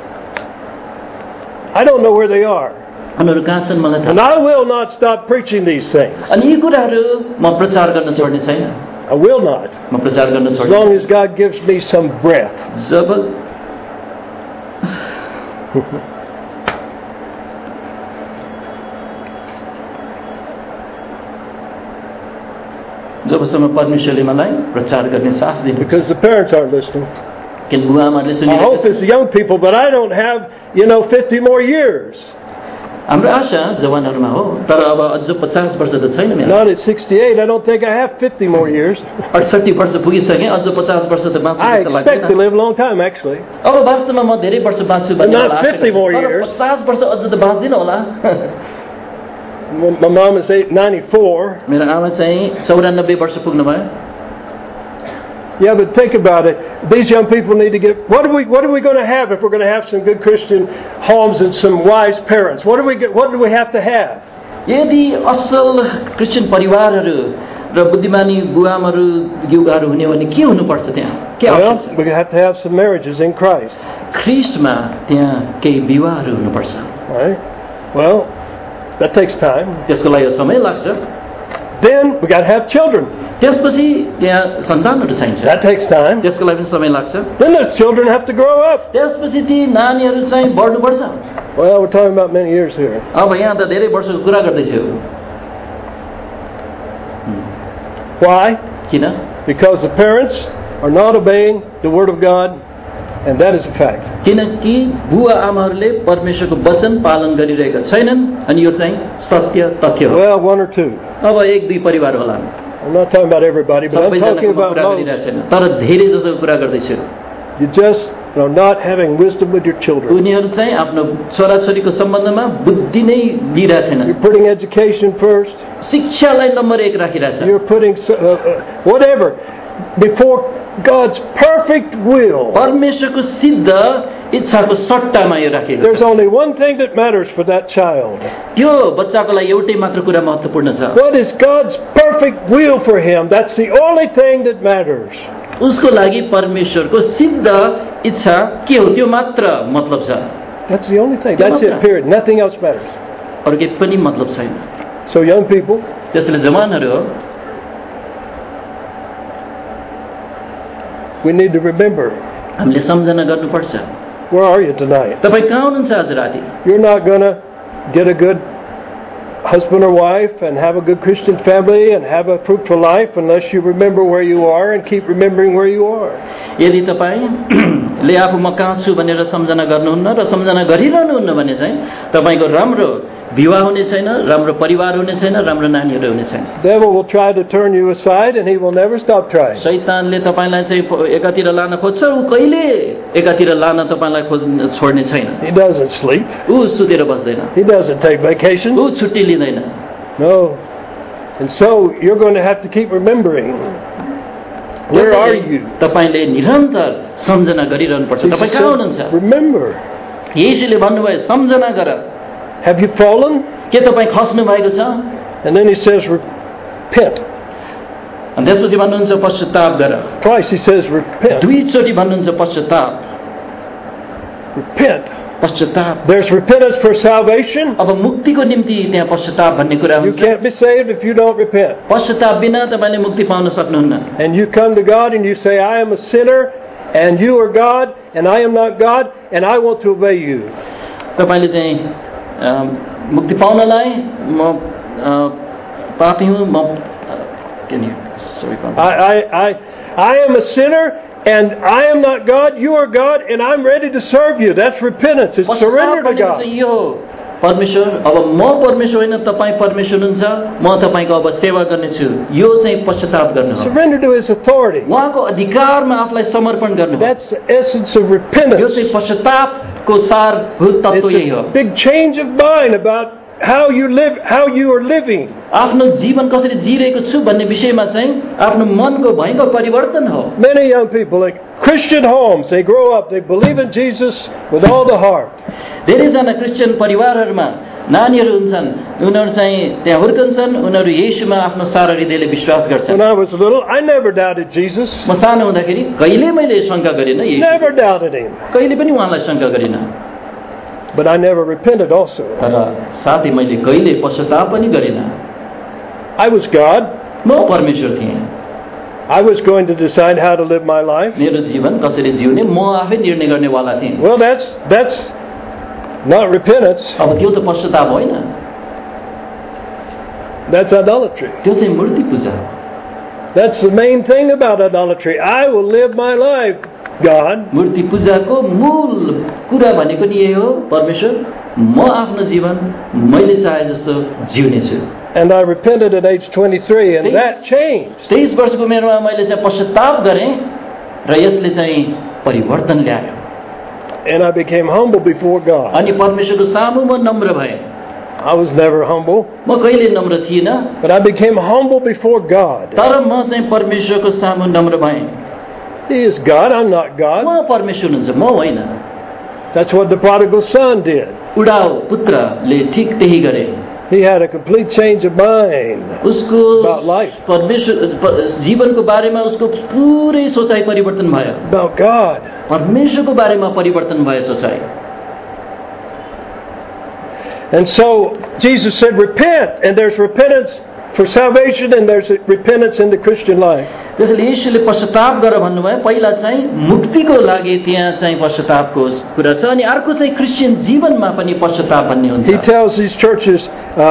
I don't know where they are. उनीहरू कहाँ छन् मलाई थाहा And I will not stop preaching these things. अनि यी कुराहरू म प्रचार गर्न छोड्ने छैन। I will not. म प्रचार गर्न As छोड्ने long as God gives me some breath. जबसम्म परमेश्वरले मलाई प्रचार गर्ने साथ दिनु। Because the parents aren't listening. किन बुवा आमाले I सुनिरहेको hope it's the young people, but I don't have, 50 more years. हाम्रो आशा जवानहरूमा हो, तर अब अझ 50 वर्ष त छैन मेरो। Not at 68. I don't think I have 50 more years. 68 वर्ष पुगिसकेँ, अझ 50 वर्ष त बाँच्छु I जस्तो expect to लाग्दैन। live a long time, actually. अब वास्तवमा म धेरै वर्ष बाँच्छु भन्ने Not होला। 50 more years. 50 वर्ष अझ त बाँच्दिन होला। My mom is 94. मेरो आमा चाहिँ 94 वर्ष पुग्नु भयो। Yeah, but think about it. These young people need to get. What are we going to have if we're going to have some good Christian homes and some wise parents? What do we have to have? यदि असल Christian परिवारहरू र बुद्धिमानी बुवाआमाहरू युवाहरू हुने भने के हुनुपर्छ त्यहाँ? के आवश्यक छ? Well, we have to have some marriages in Christ. ख्रीष्टमा त्यहाँ केही विवाहहरू हुनुपर्छ। Right? Well, that takes time. त्यसको लागि समय लाग्छ। Then we got to have children. त्यसपछि त्यहाँ सन्तानहरू चाहिन्छ। That takes time. त्यसको लागि पनि समय लाग्छ। Then those children have to grow up. त्यसपछि ती नानीहरू चाहिँ बढ्नुपर्छ। Well, we're talking about many years here. अब यहाँ त धेरै वर्षको कुरा गर्दैछु। Why? किन? Because the parents are not obeying the Word of God, and that is a fact. किनकि बुवा आमाहरूले परमेश्वरको वचन पालन गरिरहेका छैनन् अनि यो चाहिँ सत्य तथ्य हो। Well, one or two. अब एक दुई परिवार होला। I'm not talking about everybody, but I'm talking about most. तर धेरै जसोको कुरा गर्दैछु। You just are not having wisdom with your children. उनीहरू चाहिँ आफ्नो छोराछोरीको सम्बन्धमा बुद्धि नै लिइरहेको छैन। You're putting education first. शिक्षालाई नम्बर 1 राखिरहेछ। You're putting whatever before God's perfect will. परमेश्वरको सिद्ध इच्छाको सट्टामा यो राखिएको छ। There's only one thing that matters for that child. त्यो बच्चाको लागि एउटै मात्र कुरा महत्त्वपूर्ण छ। What is God's perfect will for him? That's the only thing that matters. उसको लागि परमेश्वरको सिद्ध इच्छा के हो त्यो मात्र मतलब छ। That's the only thing. That's it, period. Nothing else matters. अरु केही पनि मतलब छैन। So young people, त्यसैले जवानहरू हो, we need to remember. हामीले सम्झना गर्नुपर्छ। Where are you tonight? तपाई कहाँ हुनुहुन्छ आज राति? You're not going to get a good husband or wife and have a good Christian family and have a fruitful life unless you remember where you are and keep remembering where you are. यदि तपाईले आफू म कहाँ छु भनेर सम्झना गर्नुहुन्न र सम्झना गरिरहनुहुन्न भने चाहिँ तपाईको राम्रो विवाह हुने छैन, राम्रो परिवार हुने छैन, राम्रो नानीहरू हुने छैन। Devil will try to turn you aside and he will never stop trying. शैतानले तपाईलाई चाहिँ एकातिर लान खोज्छ, उ कहिले एकातिर लान तपाईलाई छोड्ने छैन। He doesn't sleep. उ सुतेर बस्दैन। He doesn't take vacation. उ छुट्टी लिँदैन। No. And so you're going to have to keep remembering. Where are you? तपाईले निरन्तर सम्झना गरिरहनु पर्छ। तपाई कहाँ हुनुहुन्छ? Remember. येशूले भन्नुभयो सम्झना गर। Have you fallen? के तपाई खस्नु भएको छ? And then he says repent. अनि त्यसपछि भन्नुहुन्छ पश्चाताप गर। Twice he says repent. दुईचोटि भन्नुहुन्छ पश्चाताप, Repent. पश्चाताप। There's repentance for salvation. अब मुक्तिको निम्ति त्यहाँ पश्चाताप भन्ने कुरा You हुन्छ। can't be saved if you don't repent. पश्चाताप बिना तपाईँले मुक्ति पाउन सक्नुहुन्न। And you come to God and you say, I am a sinner and you are God and I am not God and I want to obey you. तपाईँले चाहिँ मुक्ति पाउनलाई म पापी हुँ, म I am a sinner and I am not God, you are God, and I'm ready to serve you. That's repentance. It's surrender to God. परमेश्वर, अब म परमेश्वर होइन, तपाईँ परमेश्वर हुनुहुन्छ, म तपाईँको अब सेवा गर्नेछु, यो चाहिँ पश्चाताप गर्नु हो। Surrender to His authority. उहाँको अधिकारमा आफूलाई समर्पण गर्नु हो। That's the essence of repentance. यो चाहिँ पश्चातापको सारभूत तत्त्व यही हो। It's a big change of mind about how you live, how you are living. आफ्नो जीवन कसरी जिरहेको छु भन्ने विषयमा चाहिँ आफ्नो मनको भयंकर परिवर्तन हो। Many young people, like Christian homes, they grow up, they believe in Jesus with all the heart. धेरैजना क्रिस्चियन परिवारहरूमा नानीहरू हुन्छन्, उनीहरू चाहिँ त्यहाँ हुर्कन्छन्, उनीहरू येशूमा आफ्नो सारा हृदयले विश्वास गर्छन्। When I was little, I never doubted Jesus. म सानो हुँदाखेरि कहिले मैले शंका गरिनँ येशू, Never doubted Him. कहिले पनि उहाँलाई शंका गरिनँ। But I never repented also. तर साथै मैले कहिले पश्चाताप पनि गरिनँ। I was God. म परमेश्वर थिएँ। I was going to decide how to live my life. मेरो जीवन कसरी जिउने म आफै निर्णय गर्नेवाला थिएँ। Well, that's not repentance. अब त्यो त पश्चाताप होइन, That's idolatry. त्यो चाहिँ मूर्ति पूजा। That's the main thing about idolatry. I will live my life, God. मूर्ति पूजाको मूल कुरा भनेको नि यही हो, परमेश्वर म आफ्नो जीवन मैले चाहे जस्तो जिउने छु। And I repented at age 23, and that changed. 23 वर्षको उमेरमा मैले चाहिँ पश्चाताप गरेँ र यसले चाहिँ परिवर्तन ल्यायो। And I became humble before God. अनि परमेश्वरको सामु म नम्र भएँ। I was never humble, म कहिले नम्र थिइनँ, but I became humble before God. तर म चाहिँ परमेश्वरको सामु नम्र भएँ। He is God, I'm not God. म परमेश्वर हुन्छ, म होइन। That's what the prodigal son did. उडाउ पुत्रले ठीक त्यही गरे। He had a complete change of mind उसको about life, परमेश्वर जीवनको बारेमा उसको पुरै सोचाइ परिवर्तन भयो। about God. परमेश्वरको बारेमा परिवर्तन भयो सोचाइ। And so Jesus said, repent, and there's repentance for salvation, and there's repentance in the Christian life. त्यसैले येशूले पश्चाताप गर भन्नुभयो। पहिला चाहिँ मुक्तिको लागि त्यहाँ चाहिँ पश्चातापको कुरा छ, अनि अर्को चाहिँ क्रिस्चियन जीवनमा पनि पश्चाताप भन्ने हुन्छ। He tells these churches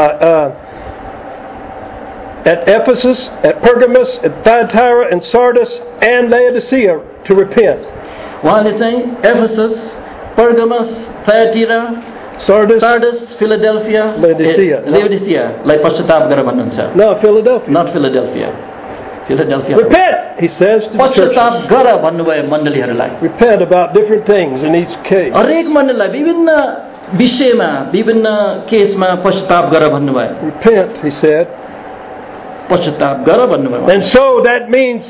at Ephesus, at Pergamos, at Thyatira, and Sardis, and Laodicea to repent. उहाँले चाहिँ एफेसस, पर्गमस, थ्याटिरा, सार्डस, फिलाडेल्फिया, लेओडिसियालाई पश्चाताप गर भन्नुहुन्छ। No, Philadelphia. Not Philadelphia. Philadelphia. Repent, he says to the पश्चाताप churches. गर भन्नुभयो मण्डलीहरूलाई। Repent about different things in each case. हरेक मण्डलीलाई विभिन्न विषयमा विभिन्न केसमा पश्चाताप गर भन्नुभयो। Repent, he said. पश्चाताप गर भन्नुभयो। And so that means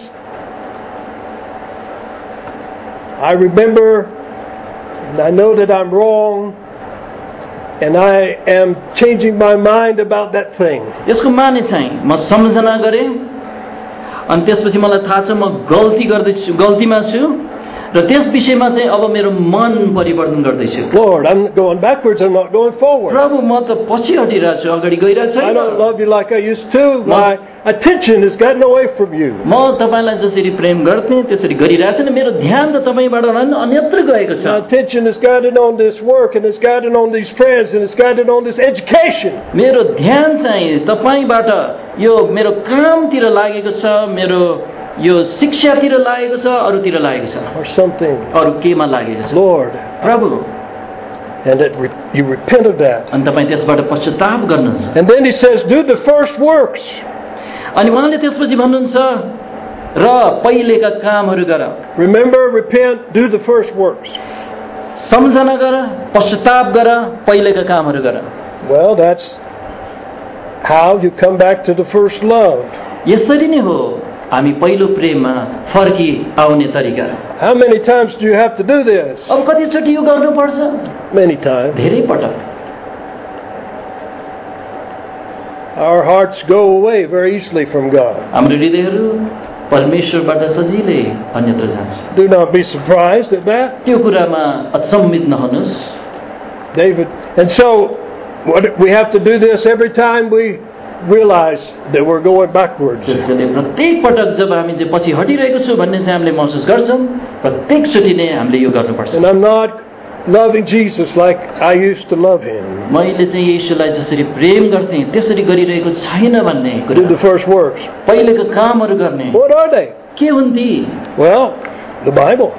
I remember and I know that I'm wrong and I am changing my mind about that thing. यसको माने चाहिँ म सम्झना गरेँ अनि त्यसपछि मलाई थाहा छ म गल्तीमा छु र त्यस विषयमा चाहिँ अब मेरो मन परिवर्तन गर्दैछु। Lord, I'm going backwards, I'm not going forward. प्रभु म त पछि हटिरहेको छु, अगाडि गइरहेको छैन। I don't love you like I used to. My attention has gotten away from you. म तपाईलाई जसरी प्रेम गर्थेँ त्यसरी गरिरहेको छैन, मेरो ध्यान त तपाईबाट अन्यत्र गएको छ। My attention has gotten on this work and it's gotten on these friends and it's gotten on this education. मेरो ध्यान चाहिँ तपाईबाट यो मेरो कामतिर लागेको छ, मेरो यो शिक्षातिर लागेको छ, अरूतिर लागेको छ, Or something. अरू केमा लागेको छ। Lord. Prabhu, And that you repent of that. अनि तपाईँ त्यसबाट पश्चाताप गर्नुहुन्छ। And then he says, do the first works. अनि उहाँले त्यसपछि भन्नुहुन्छ र पहिलेका कामहरू गर। Remember, repent, do the first works. सम्झना गर, पश्चाताप गर, पहिलेका कामहरू गर। Well, that's how you come back to the first love. यसरी नै हो हामी पहिलो प्रेममा फर्की आउने तरिका। How many times do you have to do this? अब कतिचोटि यो गर्नुपर्छ? Many times. धेरै पटक। our hearts go away very easily from God. हाम्रो हृदयहरू परमेश्वरबाट सजिलै अन्यत्र जान्छ। Do not be surprised at that. त्यो कुरामा अचम्मित नहुनुस्। David, and so we have to do this every time we realize that we're going backwards. त्यसैले प्रत्येक पटक जब हामी चाहिँ पछि हटिरहेको छु भन्ने चाहिँ हामीले महसुस गर्छौँ, प्रत्येकचोटि नै हामीले यो गर्नुपर्छ। And I'm not loving Jesus like I used to love him. मैले चाहिँ येशूलाई जसरी प्रेम गर्थेँ त्यसरी गरिरहेको छैन भन्ने Do कुरा। the first works. पहिलेको कामहरू गर्ने What are they? के हुन् ती? Well, the Bible.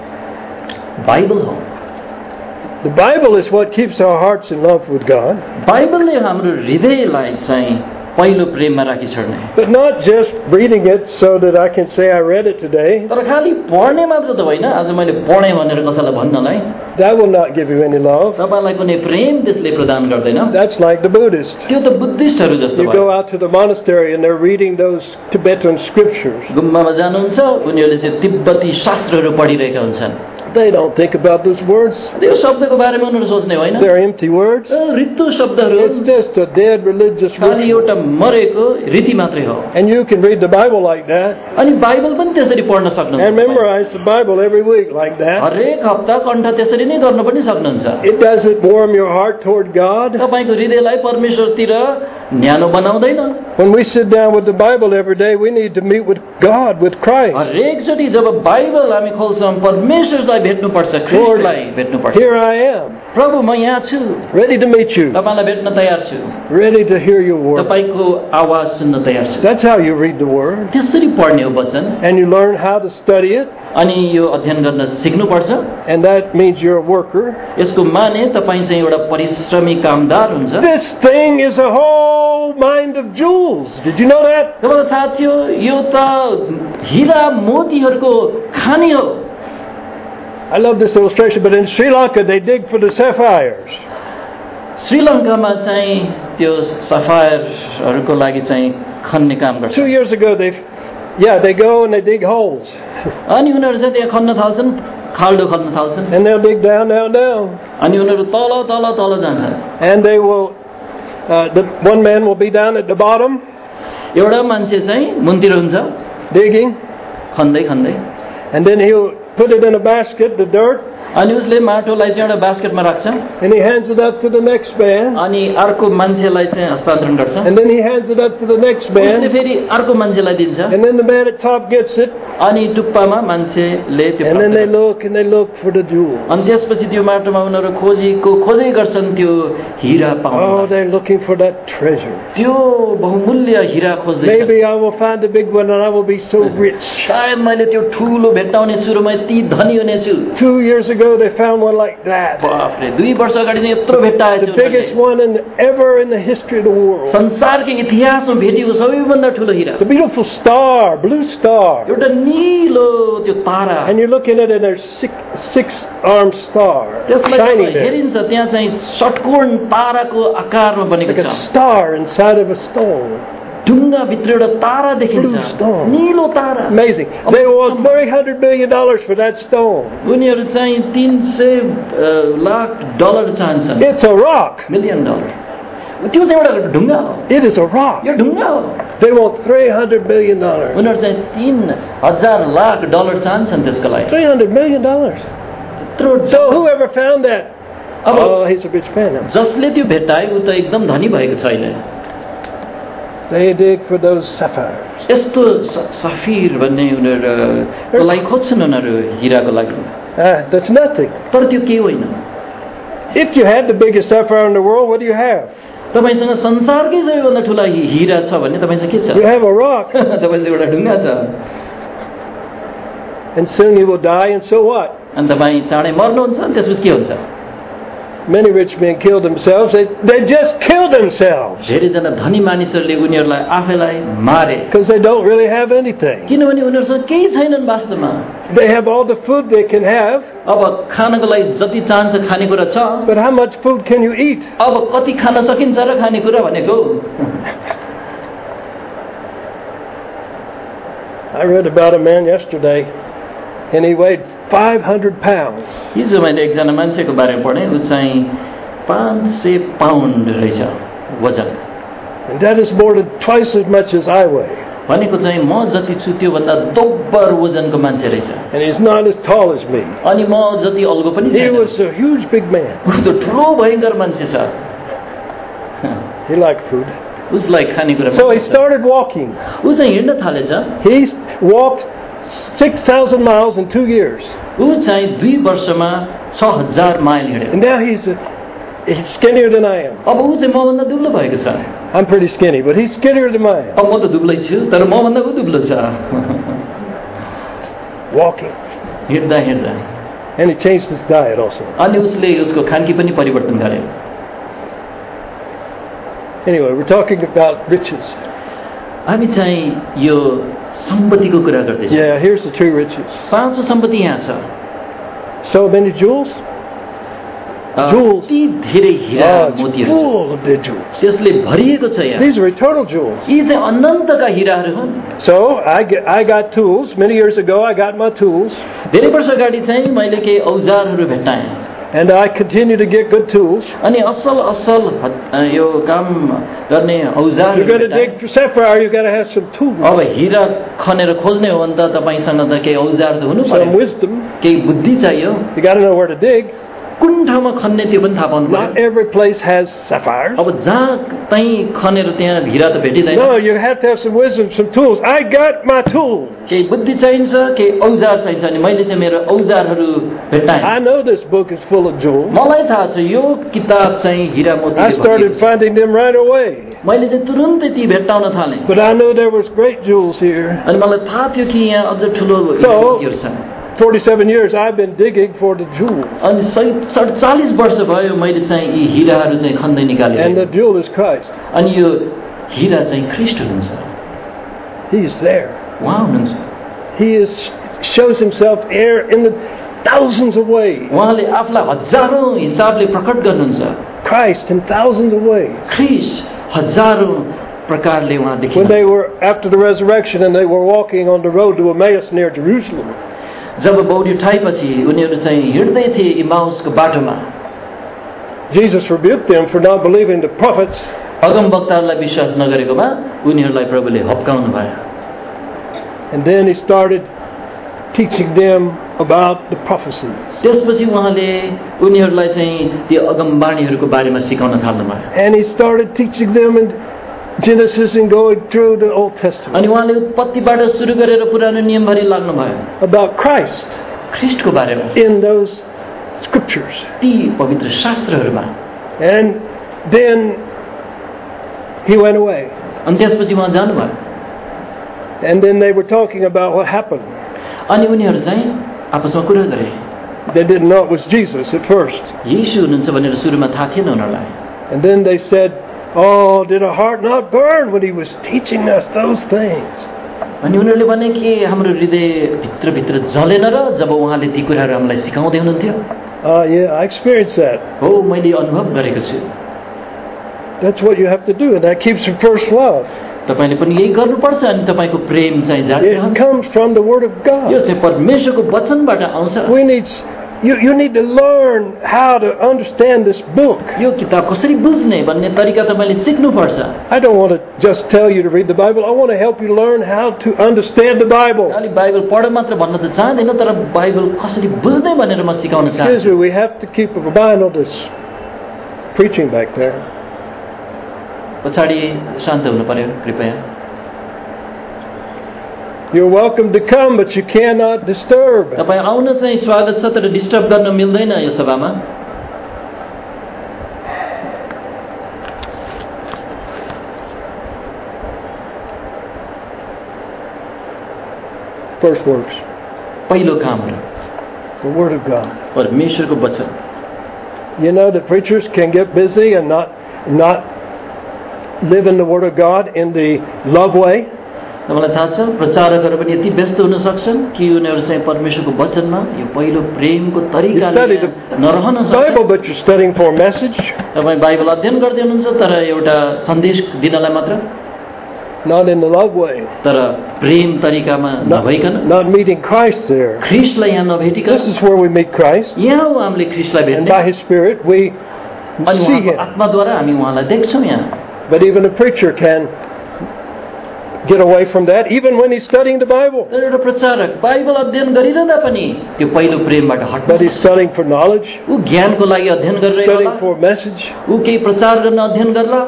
बाइबल हो। The Bible is what keeps our hearts in love with God. बाइबलले हाम्रो हृदयलाई चाहिँ पहिलो प्रेममा राखिछोड्ने। But not just reading it so that I can say I read it today. तर खाली पढ्ने मात्र त होइन, आज मैले पढेँ भनेर कसैलाई भन्नलाई That will not give you any love. तपाईलाई कुनै प्रेम त्यसले प्रदान गर्दैन। That's like the Buddhists. त्यो त बुद्धिस्टहरू जस्तो You भयो। go out to the monastery and they're reading those Tibetan scriptures. गुम्बामा जानुहुन्छ, उनीहरूले चाहिँ तिब्बती शास्त्रहरू पढिरहेका हुन्छन्। They don't think about those words. त्यो शब्दको बारेमा उनीहरू सोच्ने होइन। They're empty words. रित्तो शब्दहरू It's just a dead religious खालि ritual. एउटा मरेको रीति मात्रै हो। And you can read the Bible like that अनि बाइबल पनि त्यसरी पढ्न and सक्नुहुन्छ। memorize the Bible every week like that. हरेक हप्ता कण्ठ त्यसरी नै गर्न पनि सक्नुहुन्छ। It doesn't warm your heart toward God. तपाईको हृदयलाई परमेश्वरतिर न्यानो बनाउँदैन। When we sit down with the Bible every day, we need to meet with God, with Christ. हरेकचोटि जब बाइबल हामी खोल्छौँ परमेश्वरलाई भेट्नुपर्छ, ख्रीष्टलाई भेट्नुपर्छ। Here I am, प्रभु म यहाँ छु, ready to meet you, तपाईलाई भेट्न तयार छु, ready to hear your word. तपाईको आवाज सुन्न तयार छु। That's how you read the word. त्यसरी पढ्ने हो वचन। And you learn how to study it, अनि यो अध्ययन गर्न सिक्नुपर्छ। and that means you're a worker. यसको माने तपाईँ चाहिँ एउटा परिश्रमी कामदार हुन्छ। This thing is a whole mind of jewels. Did you know that? तपाईँलाई थाहा थियो यो त हिरा मोतीहरूको खानी हो। I love this illustration, but in Sri Lanka they dig for the sapphires. श्रीलङ्कामा चाहिँ त्यो सफायरहरूको लागि चाहिँ खन्ने काम गर्छ। 2 years ago they go and they dig holes. अनि उनीहरू चाहिँ त्यहाँ खन्न थाल्छन्, खाल्डो खन्न थाल्छन्। And they'll dig down, down, down. अनि उनीहरू तल तल तल जान्छन्। And they will, one man will be down at the bottom एउटा मान्छे चाहिँ मुन्तिर हुन्छ, digging, खन्दै खन्दै। and then he'll put it in a basket, the dirt, अनि उसले माटोलाई चाहिँ एउटा बास्केटमा राख्छ, and he hands it up to the next man, अनि अर्को मान्छेलाई चाहिँ हस्तान्तरण गर्छ। and then he hands it up to the next उसले man, फेरि अर्को मान्छेलाई दिन्छ, and then the man at top gets it, अनि टुप्पामा मान्छेले त्यो and then प्राप्त they गर्छ। look and they look for the jewel. अनि त्यसपछि त्यो माटोमा उनीहरू खोजै गर्छन् त्यो हिरा Oh, पाउन। they're looking for that treasure. त्यो बहुमूल्य हिरा खोज्दैछ। Maybe I will find a big one and I will be so rich. सायद मैले त्यो ठुलो भेट्टाउने छु र म यति धनी हुनेछु। 2 years ago they found one like that. बाफरे, 2 वर्ष अगाडि चाहिँ यत्रो भेट्टाएछु। The biggest one ever in the history of the world. संसारको इतिहासमा भेटिएको सबैभन्दा ठुलो हिरा। The beautiful star, blue star. एउटा नीलो त्यो तारा। And you're looking at it, there's six-armed star त्यसलाई shining जब there. हेरिन्छ त्यहाँ चाहिँ षट्कोण ताराको आकारमा बनेको Like छ। a star inside of a stone. ढुङ्गा भित्र एउटा तारा देखिन्छ, Blue stone. नीलो तारा। Amazing. They want $300 million for that stone. उनीहरू चाहिँ 300 लाख डलर चाहन्छन्। It's a rock. Million dollar. त्यो चाहिँ एउटा ढुङ्गा हो। It is a rock. यो ढुङ्गा हो। They want $300 million. उनीहरू चाहिँ 3000 लाख डलर चाहन्छन् त्यसको लागि। $300 million. त्यत्रो So whoever found that, अब oh, he's a rich man now. जसले त्यो भेटाए ऊ त एकदम धनी भएको छैन। They dig for those sapphires. यस्तो सफिर भन्ने उनीहरूको लागि खोज्छन् उनीहरू हिराको लागि। That's nothing. तर त्यो के होइन। If you had the biggest sapphire in the world, what do you have? तपाईसँग संसारकै सबैभन्दा ठुला हिरा छ भने तपाईसँग के छ? You have a rock. तपाईसँग एउटा ढुङ्गा छ। And soon you will die, and so what? अनि तपाईँ चाँडै मर्नुहुन्छ, अनि त्यसपछि के हुन्छ? Many rich men killed themselves. They just killed themselves धेरैजना धनी मानिसहरूले उनीहरूलाई आफैलाई मारे because they don't really have anything. किनभने उनीहरूसँग केही छैनन् वास्तवमा। They have all the food they can have, अब खानको लागि जति चाहन्छ खानेकुरा छ, but how much food can you eat? अब कति खान सकिन्छ र खानेकुरा भनेको? I read about a man yesterday, and he weighed 500 pounds. हिजो मैले एकजना मान्छेको बारेमा पढेँ, ऊ चाहिँ 500 पाउन्ड रहेछ वजन। And that is more than twice as much as I weigh. भनेको चाहिँ म जति छु त्योभन्दा दोब्बर वजनको मान्छे रहेछ And he's not as tall as me. अनि म जति अल्गो पनि He छैन was a huge big man. ऊ त ठुलो भयङ्कर मान्छे छ He liked food. उसलाई खानेकुरा So he started walking. ऊ चाहिँ हिँड्न थालेछ He walked 6,000 miles in 2 years. ऊ चाहिँ 2 वर्षमा 6000 माइल हिँड्यो And now he's skinnier than I am. अब ऊ चाहिँ मभन्दा दुब्लो भएको छ I'm pretty skinny, but he's skinnier than I am. अब म त दुब्लै छु तर मभन्दा ऊ दुब्लो छ Walking. हिँड्दा हिँड्दा And he changed his diet also. अनि उसले उसको खानकी पनि परिवर्तन गर्यो Anyway, we're talking about riches. हामी चाहिँ यो सम्पत्तिको कुरा गर्दैछौँ Yeah, here's the true riches. साँचो सम्पत्ति यहाँ छ So many jewels? Jewels. यति धेरै हिरा It's मोतीहरू full of dead jewels. छ त्यसले भरिएको छ यहाँ These are eternal jewels. यी चाहिँ अनन्तका हिराहरू हुन् So I got tools. Many years ago, I got my tools. धेरै वर्ष अगाडि चाहिँ मैले केही औजारहरू भेट्टाएँ And I continue to get good tools. अनि असल असल यो काम गर्ने If औजारहरू you're going to भेट्टाएँ। dig for sapphire, you've got to have some tools. अब हिरा खनेर खोज्ने हो भने त तपाईसँग त केही औजार त हुनु Some पर्यो wisdom. केही बुद्धि चाहियो You got to know where to dig. कुन ठाउँमा खन्ने त्यो पनि थाहा पाउनु Not पर्यो every place has sapphires. अब जहाँ तहीँ खनेर त्यहाँ हिरा त भेटिँदैन No, you have to have some wisdom, some tools. I got my tools. केही बुद्धि चाहिन्छ केही औजार चाहिन्छ अनि मैले चाहिँ मेरो औजारहरू भेट्टाएँ I know this book is full of jewels. मलाई थाहा छ यो किताब चाहिँ हिरा I मोती started finding them right away. मैले चाहिँ तुरुन्तै ती भेट्टाउन थालेँ But I knew there was great jewels here. अनि मलाई थाहा थियो कि यहाँ अझ ठुलो So- मोतीहरू छन् 47 years I've been digging for the jewels. अनि 47 वर्ष भयो मैले चाहिँ यी हिराहरू चाहिँ खन्दै And निकालेँ the jewel is Christ. अनि यो हिरा चाहिँ ख्रीष्ट हुनुहुन्छ He's there. उहाँ हुनुहुन्छ He shows himself here in the thousands of ways. उहाँले आफूलाई हजारौं हिसाबले प्रकट गर्नुहुन्छ Christ in thousands of ways. ख्रीष्ट हजारौं प्रकारले उहाँ When देखिनुहुन्छ they were after the resurrection and they were walking on the road to Emmaus near Jerusalem, जब बौरी उठाएपछि उनीहरू चाहिँ हिँड्दै थिए इमाउसको बाटोमा Jesus rebuked them for not believing the prophets. अगमवक्ताहरूलाई विश्वास नगरेकोमा उनीहरूलाई प्रभुले हप्काउनु भयो And then he started teaching them about the prophecies. त्यसपछि उहाँले उनीहरूलाई चाहिँ त्यो अगमवाणीहरूको बारेमा सिकाउन थाल्नुभयो And he started teaching them in Genesis and going through the Old Testament अनि उहाँले उत्पत्तिबाट सुरु गरेर पुरानो नियमभरि लाग्नुभयो about Christ ख्रीष्टको बारेमा in those scriptures. ती पवित्र शास्त्रहरूमा And then he went away. अनि त्यसपछि उहाँ जानुभयो And then they were talking about what happened. अनि उनीहरू चाहिँ आपसमा कुरा गरे They didn't know it was Jesus at first. यीशु हुनुहुन्छ भनेर सुरुमा थाहा थिएन उनीहरूलाई And then they said, "Oh, did our heart not burn when he was teaching us those things?" अनि उनीहरूले भने कि हाम्रो हृदय भित्रभित्र जलेन र जब उहाँले ती कुराहरू हामीलाई सिकाउँदै हुनुहुन्थ्यो Yeah, I experienced that. हो मैले अनुभव गरेको छु That's what you have to do, and that keeps your first love. तपाईले पनि यही गर्नुपर्छ अनि तपाईको प्रेम चाहिँ जारी It रहन्छ comes from the Word of yo God. चाहिँ परमेश्वरको वचनबाट आउँछ We need, you need to learn how to understand this book. यो किताब कसरी बुझ्ने भन्ने तरिका तपाईले सिक्नुपर्छ I don't want to just tell you to read the Bible. I want to help you learn how to understand the Bible. अलि Bible पढ मात्र भन्न त चाहदैन तर बाइबल कसरी बुझ्ने भनेर म सिकाउन Excuse चाहन्छु me, we have to keep a mind on this preaching back there. पछाडि शान्त हुनु पर्यो कृपया You're welcome to come, but you cannot disturb. तपाई आउन चाहिँ स्वागत छ तर डिस्टर्ब गर्न मिल्दैन यो सभामा First words, पहिलो काम हो the Word of God. परमेश्वरको वचन You know that preachers can get busy and not live in the Word of God in the love way. तपाईँलाई थाहा छ प्रचारकहरू पनि यति व्यस्त हुन सक्छन् कि उनीहरू चाहिँ परमेश्वरको वचनमा यो पहिलो प्रेमको You तरिकाले study the नरहन सक्छ Bible, but you're studying for a message, तपाईँ बाइबल अध्ययन गर्दै हुनुहुन्छ तर एउटा सन्देश दिनलाई मात्र not in the love way. तर प्रेम तरिकामा नभइकन Not meeting Christ there. ख्रीष्टलाई यहाँ This नभेटिकन is where we meet Christ, यहाँ हो हामीले ख्रीष्टलाई and भेट्ने by His Spirit we अनि see उहाँको Him. आत्माद्वारा हामी उहाँलाई देख्छौँ यहाँ But even a preacher can get away from that, even when he's studying the Bible. तर एउटा प्रचारक बाइबल अध्ययन गरिरहँदा पनि त्यो पहिलो प्रेमबाट हट्छ। But he's studying for knowledge, ऊ ज्ञानको लागि अध्ययन गरिरहेको studying होला, for a message. ऊ केही प्रचार गर्न अध्ययन गर्ला।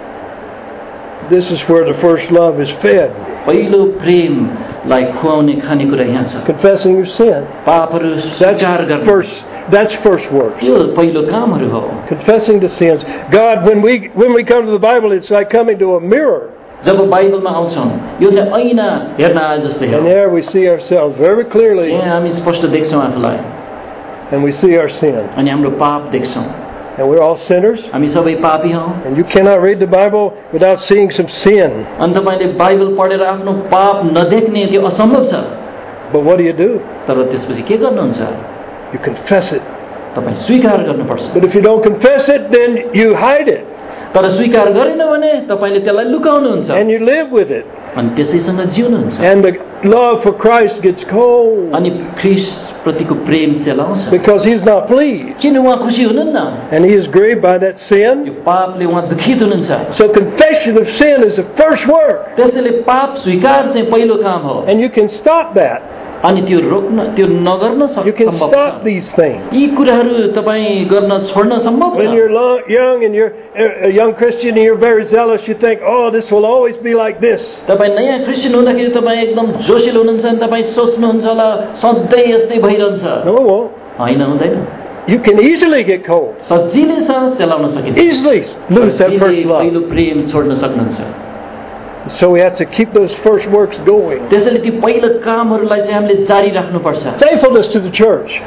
This is where the first love is fed. पहिलो प्रेमलाई खुवाउने खानेकुरा यहाँ छ। Confessing your sin. पापहरू स्वीकार गर्न, That's first work. त्यो पहिलो कामहरू हो। Confessing the sins. God, when we come to the Bible, it's like coming to a mirror. जब बाइबलमा आउँछौँ यो चाहिँ ऐना हेर्न आए जस्तै हो। And there we see ourselves very clearly. यहाँ हामी स्पष्ट देख्छौँ आफूलाई, And we see our sin. अनि हाम्रो पाप देख्छौँ। And we're all sinners. हामी सबै पापी हौँ। And you cannot read the Bible without seeing some sin. अनि तपाईँले बाइबल पढेर आफ्नो पाप नदेख्ने त्यो असम्भव छ। But what do? तर त्यसपछि के गर्नुहुन्छ? You confess it. तपाईँ स्वीकार गर्नुपर्छ। But if you don't confess it, then you hide it. तर स्वीकार गरेन भने तपाईँले त्यसलाई लुकाउनुहुन्छ And you live with it. अनि त्यसैसँग जिउनुहुन्छ। And the love for Christ gets cold. अनि ख्रीष्ट प्रतिको प्रेम सेलाउँछ। Because He's not pleased. किन उहाँ खुसी हुनुहुन्न? And He is grieved by that sin. यो पापले उहाँ दुखित हुनुहुन्छ। So confession of sin is the first work. त्यसैले पाप स्वीकार चाहिँ पहिलो काम हो। And you can stop that. अनि त्यो रोक्न, त्यो नगर्न You can सम्भव stop छ। these things. यी कुराहरू तपाईँ गर्न छोड्न सम्भव When छ। you're young and you're a young Christian and you're very zealous, you think, oh, this will always be like this. तपाईँ नयाँ क्रिस्चियन हुँदाखेरि तपाईँ एकदम जोसिलो हुनुहुन्छ अनि तपाईँ सोच्नुहुन्छ होला सधैँ यस्तै भइरहन्छ। No, it won't. होइन, हुँदैन। You can easily get cold. सजिलैसँग सेलाउन सकिन्छ। Easily lose that first सजिलै love. पहिलो प्रेम छोड्न सक्नुहुन्छ। So we have to keep those first works going. त्यसैले ती पहिलो कामहरूलाई चाहिँ हामीले जारी राख्नुपर्छ। Faithfulness to the church.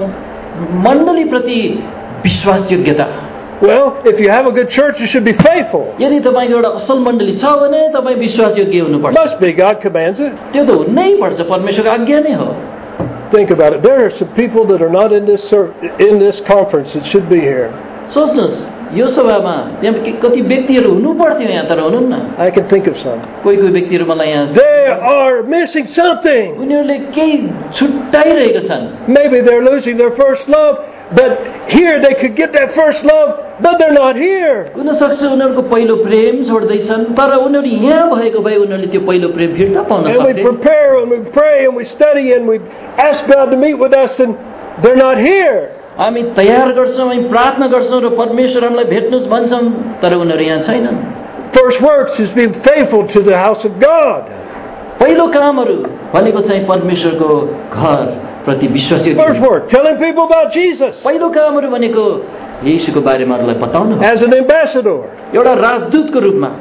मण्डलीप्रति विश्वासयोग्यता। Well, if you have a good church, you should be faithful. यदि तपाईँको एउटा असल मण्डली छ भने तपाईँ विश्वासयोग्य हुनुपर्छ। Must be. God commands it. त्यो त हुनै पर्छ, परमेश्वरको आज्ञा नै हो। Think about it. There are some people that are not in this conference that should be here. सोच्नुहोस्, यो सभामा यहाँ कति व्यक्तिहरू हुनु पर्थ्यो यहाँ, तर हुनुहुन्न। I can think of some. कोही व्यक्तिहरू मलाई यहाँ They are missing something. उनीहरूले केही छुट्टाइरहेका छन्। Maybe they're losing their first love, but here they could get that first love, but they're not here. हुन सक्छ उनीहरूको पहिलो प्रेम छोड्दैछन्, तर उनीहरू यहाँ भएको भए उनीहरूले त्यो पहिलो प्रेम फिर्ता पाउन And we सक्थे। prepare and we pray and we study and we ask God to meet with us, and they're not here. हामी तयार गर्छौँ, हामी प्रार्थना गर्छौँ र परमेश्वर हामीलाई भेट्नुहोस् भन्छौँ, तर उनीहरू यहाँ छैनन्। First works is being faithful to the house of God. पहिलो कामहरू भनेको चाहिँ परमेश्वरको घर प्रति विश्वास। First work, telling people about Jesus पहिलो कामहरू भनेको येशूको बारेमा अरूलाई बताउनु, as an ambassador. एउटा राजदूतको रूपमा।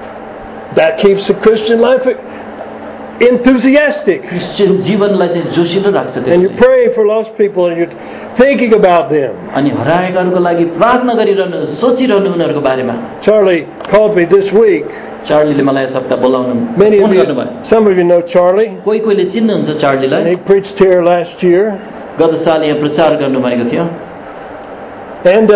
That keeps the Christian life enthusiastic. Christian जीवनलाई चाहिँ जोसिलो राख्छ। And you pray for lost people and you're thinking about them. अनि हराएकाहरूको लागि प्रार्थना गरिरहनु, सोचिरहनु उनीहरूको बारेमा। Charlie called me this week. चार्लीले मलाई यस हप्ता बोलाउनु Many फोन of गर्नुभयो। you, some of you know Charlie. कोहीले चिन्नुहुन्छ And चार्लीलाई। he preached here last year. गत साल यहाँ प्रचार गर्नुभएको थियो। And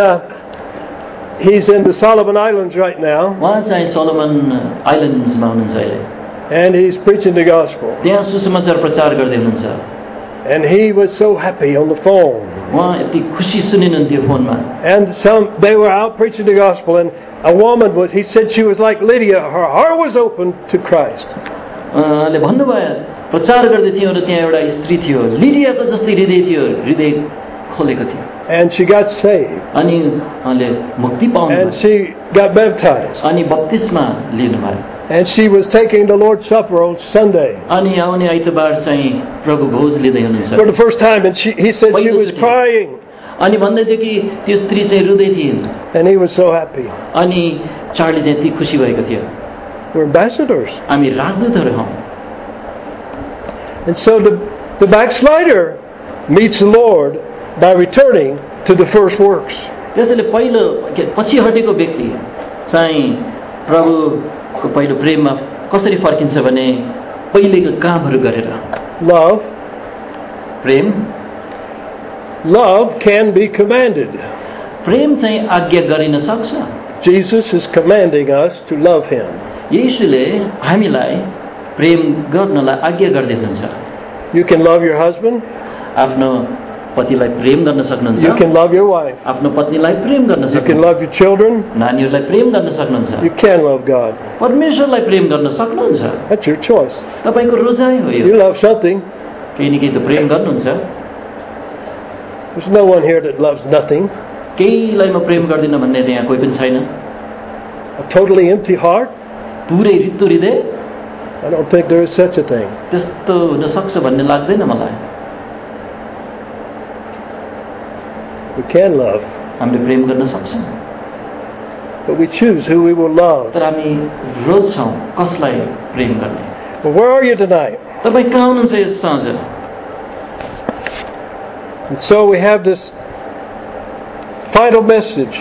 he's in the Solomon Islands right now. उहाँ चाहिँ सोलोमन आइल्यान्ड्समा हुनुहुन्छ अहिले। And he's preaching the gospel. त्यहाँ सुसमाचार प्रचार गर्दै हुनुहुन्छ। And he was so happy on the phone. उहाँ यति खुसी सुनिनुहुन्थ्यो फोनमा। And they were out preaching the gospel, and a woman he said she was like Lydia. Her heart was open to Christ. ले भन्नुभयो प्रचार गर्दै थियो र त्यहाँ एउटा स्त्री थियो, लिडियाको जस्तै हृदय थियो, हृदय खोलेको थियो। And she got saved. अनि उहाँले मुक्ति पाउनु And she got baptized. अनि बप्तिस्मा लिनुभयो। And she was taking the Lord's Supper on Sunday अनि आउने आइतबार चाहिँ प्रभु भोज लिँदै हुनुहुन्छ। for the first time, and he said she was crying. अनि भन्दै थियो कि त्यो स्त्री चाहिँ रुँदै थिइन्। And he was so happy. अनि चार्ली चाहिँ यति खुसी भएको थियो। We're ambassadors. हामी राजदूतहरू हौँ। And so the backslider meets the Lord by returning to the first works. त्यसैले पहिलो पछि हटेको व्यक्ति चाहिँ प्रभुको पहिलो प्रेममा कसरी फर्किन्छ भने पहिलेको कामहरू गरेर। Love. Prem Love can be commanded. प्रेम चाहिँ आज्ञा गरिन सक्छ। Jesus is commanding us to love Him. येशूले हामीलाई प्रेम गर्नलाई आज्ञा गर्दै हुनुहुन्छ। You can love your husband. आफ्नो पतिलाई प्रेम गर्न सक्नुहुन्छ, You can love your wife. आफ्नो पत्नीलाई प्रेम गर्न You can सक्नुहुन्छ, love your children. नानीहरूलाई प्रेम गर्न सक्नुहुन्छ, You can love God. परमेश्वरलाई प्रेम गर्न सक्नुहुन्छ। That's your choice. तपाईको रोजाइ हो यो। You love something. केही न केही त प्रेम गर्नुहुन्छ। There's no one here that loves nothing. केहीलाई म प्रेम गर्दिनँ भन्ने त यहाँ कोही पनि छैन। A totally empty heart? पुरै रित्तो हृदय I don't think there is such a thing. त्यस्तो हुन सक्छ भन्ने लाग्दैन मलाई। We can love, हामीले प्रेम गर्न सक्छौँ, but we choose who we will love. तर हामी रोज्छौँ कसलाई प्रेम गर्ने। Well, where are you tonight? तपाईँ कहाँ हुनुहुन्छ यस साँझ? And so we have this final message.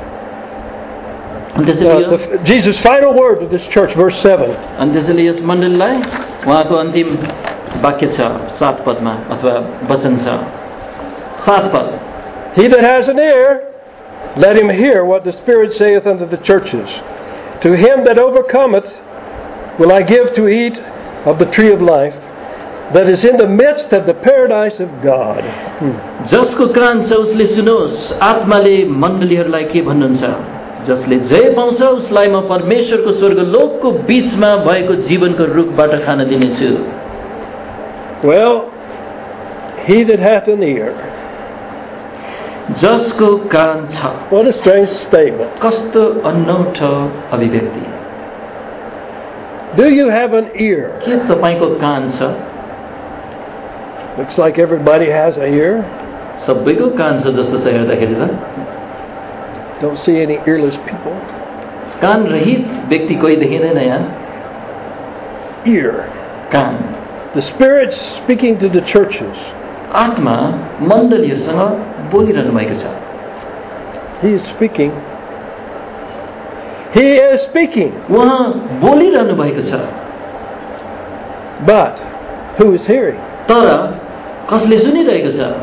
अनि त्यसैले Jesus' final word to this church, verse 7. अनि त्यसैले यस मण्डलीलाई उहाँको अन्तिम वाक्य छ 7 पदमा अथवा वचन छ 7 पद। He that has an ear, let him hear what the Spirit saith unto the churches. To him that overcometh will I give to eat of the tree of life, that is in the midst of the paradise of God. जसको कान छ उसले सुनोस्, आत्माले मण्डलीहरूलाई के भन्नुहुन्छ। जसले जय पाउँछ उसलाई म परमेश्वरको स्वर्गलोकको बीचमा भएको जीवनको रुखबाट खान दिनेछु। Well, he that hath an ear. जसको कान छ। What a strange statement. कस्तो अनौठो अभिव्यक्ति। Do you have an ear? के तपाईको कान छ? Looks like everybody has an ear. सबैको कान छ जस्तो छ हेर्दाखेरि त। Don't see any earless people. कान रहित व्यक्ति कोही देखिँदैन यहाँ। Ear. Can't. The Spirit speaking to the churches. आत्मा मण्डलीहरूसँग बोलिरहनु भएको छ। He is speaking. He is speaking. उहाँ बोलिरहनु भएको छ। But who is hearing? तर कसले सुनिरहेको छ?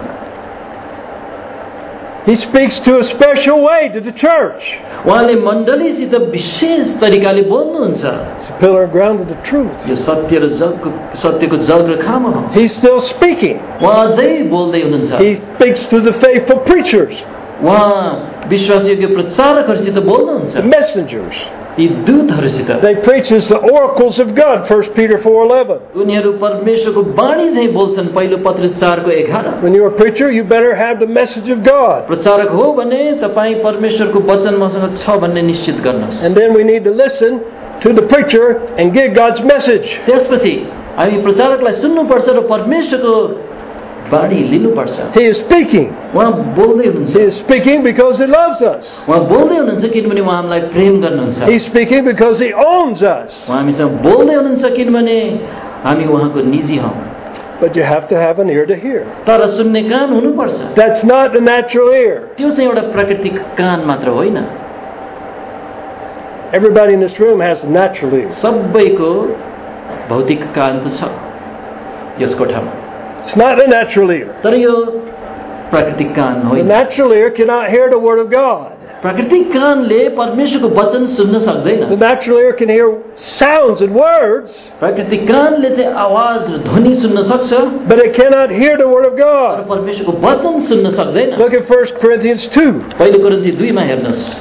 He speaks to a special way to the church. उहाँले मण्डलीसित विशेष तरिकाले बोल्नुहुन्छ। It's a pillar and ground of the truth. यो सत्य र सत्यको जग र खामा हो। He's still speaking. उहाँ अझै बोल्दै हुनुहुन्छ। He speaks to the faithful preachers, उहाँ विश्वासयोग्य प्रचारकहरूसित बोल्नुहुन्छ। the messengers. ती दूतहरूसित। They preach as the oracles of God, 1 Peter 4:11. उनीहरू परमेश्वरको वाणी झैं बोल्छन् पहिलो पत्रुस 4:11। When you're a preacher, you better have the message of God. प्रचारक हो भने तपाईं परमेश्वरको वचन मसँग छ भन्ने निश्चित गर्नुहोस्। And then we need to listen to the preacher and give God's message. त्यसपछि हामी प्रचारकलाई सुन्नुपर्छ र परमेश्वरको वाणी लिनुपर्छ। He is speaking. उहाँ बोल्दै हुनुहुन्छ। He is speaking because He loves us. उहाँ बोल्दै हुनुहुन्छ किनभने उहाँ हामीलाई प्रेम गर्नुहुन्छ। He's speaking because He owns us. उहाँ हामीसँग बोल्दै हुनुहुन्छ किनभने हामी उहाँको निजी हौं। But you have to have an ear to hear. तर सुन्ने कान हुनुपर्छ। That's not the natural ear. त्यो चाहिँ एउटा प्राकृतिक कान मात्र होइन। Everybody in this room has a natural ear. सबैको भौतिक कान त छ यस कोठामा। It's not a natural ear. तर यो प्राकृतिक कान The होइन। natural ear cannot hear the word of God. प्राकृतिक कानले परमेश्वरको वचन सुन्न सक्दैन। The natural ear can hear sounds and words, प्राकृतिक कानले चाहिँ आवाज र ध्वनि सुन्न सक्छ but it cannot hear the word of तर God. परमेश्वरको वचन सुन्न सक्दैन। Look at 1 Corinthians 2. पहिलो कोरिन्थी 2 मा हेर्नुहोस्।